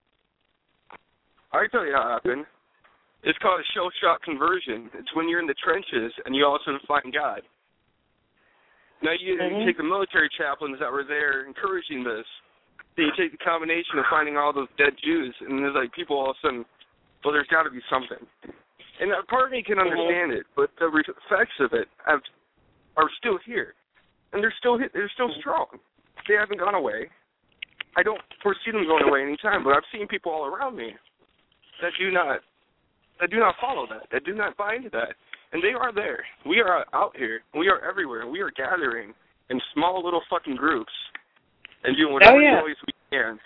I can tell you how it happened. It's called a shell shock conversion. It's when you're in the trenches and you also find God. Now you, mm-hmm. you take the military chaplains that were there encouraging this. Then you take the combination of finding all those dead Jews, and there's like people all of a sudden, well, there's got to be something. And that part of me can understand mm-hmm. it, but the effects of it have, are still here, and they're still they're still strong. They haven't gone away. I don't foresee them going away anytime, but I've seen people all around me that do not that do not follow that, that do not buy into that, and they are there. We are out here. We are everywhere. We are gathering in small little fucking groups and doing whatever oh, yeah. noise we can.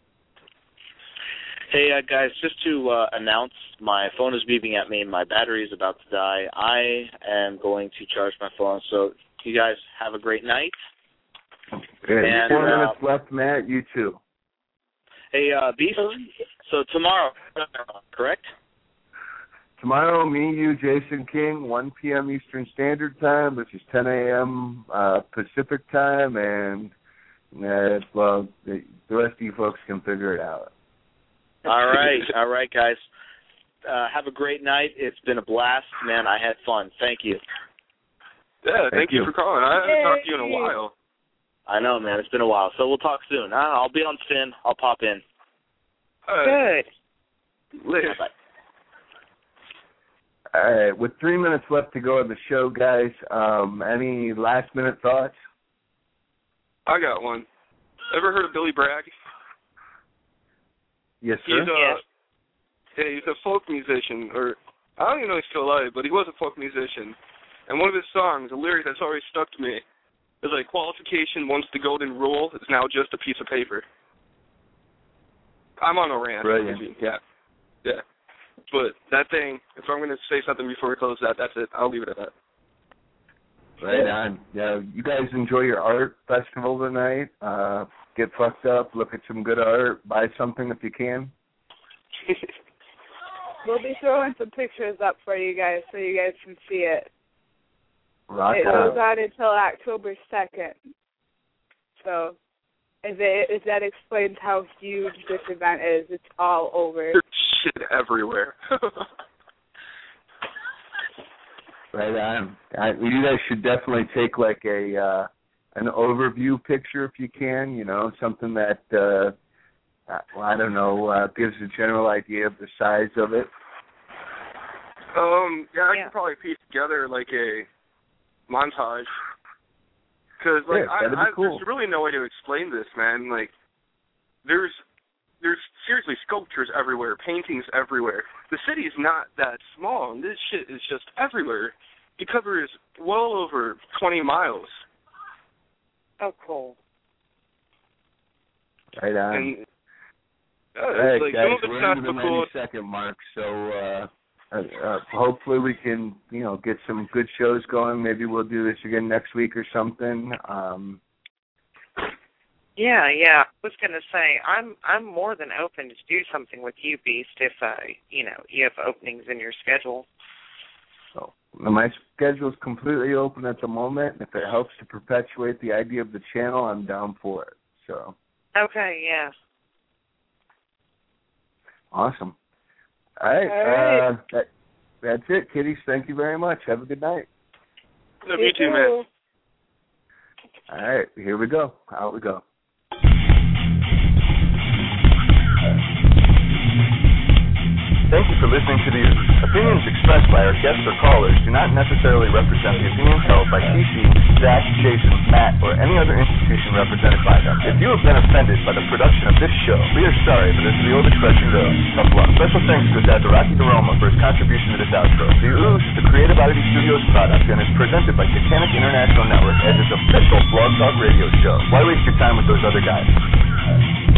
Hey, uh, guys, just to uh, announce, my phone is beeping at me. My battery is about to die. I am going to charge my phone, so you guys have a great night. Good. And, Four uh, minutes left, Matt. You too. Hey, uh, Beast, so tomorrow, correct? Tomorrow, me, you, Jason King, one p.m. Eastern Standard Time, which is ten a.m. Uh, Pacific Time, and uh, well, the, the rest of you folks can figure it out. All right, all right, guys. Uh, have a great night. It's been a blast, man. I had fun. Thank you. Yeah, thank, thank you. you for calling. I haven't Yay. talked to you in a while. I know, man. It's been a while, so we'll talk soon. I'll be on Spin. I'll pop in. All right. Good. Later. Bye. All right, with three minutes left to go on the show, guys, um, any last-minute thoughts? I got one. Ever heard of Billy Bragg? Yes, sir. He's a, yes. yeah, he's a folk musician, or I don't even know if he's still alive, but he was a folk musician. And one of his songs, a lyric that's always stuck to me, is like, qualification once the golden rule is now just a piece of paper. I'm on a rant. Brilliant. Yeah. Yeah. But that thing, if I'm going to say something before we close that, that's it. I'll leave it at that. Right on. Yeah, you guys enjoy your art festival tonight. Uh, get fucked up, look at some good art, buy something if you can. We'll be throwing some pictures up for you guys so you guys can see it. Rock it on. goes on until October second. So if, it, if that explains how huge this event is, it's all over. There's shit everywhere. Right on. I, you guys should definitely take like a uh, an overview picture if you can. You know, something that uh, well, I don't know uh, gives a general idea of the size of it. Um, yeah, I Yeah. could probably piece together like a montage. Because like Yeah, I, that'd be I, cool. there's really no way to explain this, man. Like there's there's seriously sculptures everywhere, paintings everywhere. The city is not that small, and this shit is just everywhere. It covers well over twenty miles. Oh, cool. Right on. And uh, All right, it's like guys, some of it's we're not into the so cool. ninety-second mark, so uh, uh, uh, hopefully we can, you know, get some good shows going. Maybe we'll do this again next week or something. Um, Yeah, yeah. I was going to say, I'm I'm more than open to do something with you, Beast, if uh, you know, you have openings in your schedule. so my schedule's completely open at the moment. If it helps to perpetuate the idea of the channel, I'm down for it. So Okay, yeah. awesome. All right, All right. Uh, that, that's it, kiddies. Thank you very much. Have a good night. Love you too, man. All right, here we go. Out we go. Thank you for listening to the opinions expressed by our guests or callers do not necessarily represent the opinions held by T C, Zach, Jason, Matt, or any other institution represented by them. If you have been offended by the production of this show, we are sorry, but it's real discretion goes. Tough luck. Special thanks to Rocky Aroma for his contribution to this outro. The Ooze is the Creative Oddity Studios product and is presented by Titanic International Network as its official Blog Talk radio show. Why waste your time with those other guys?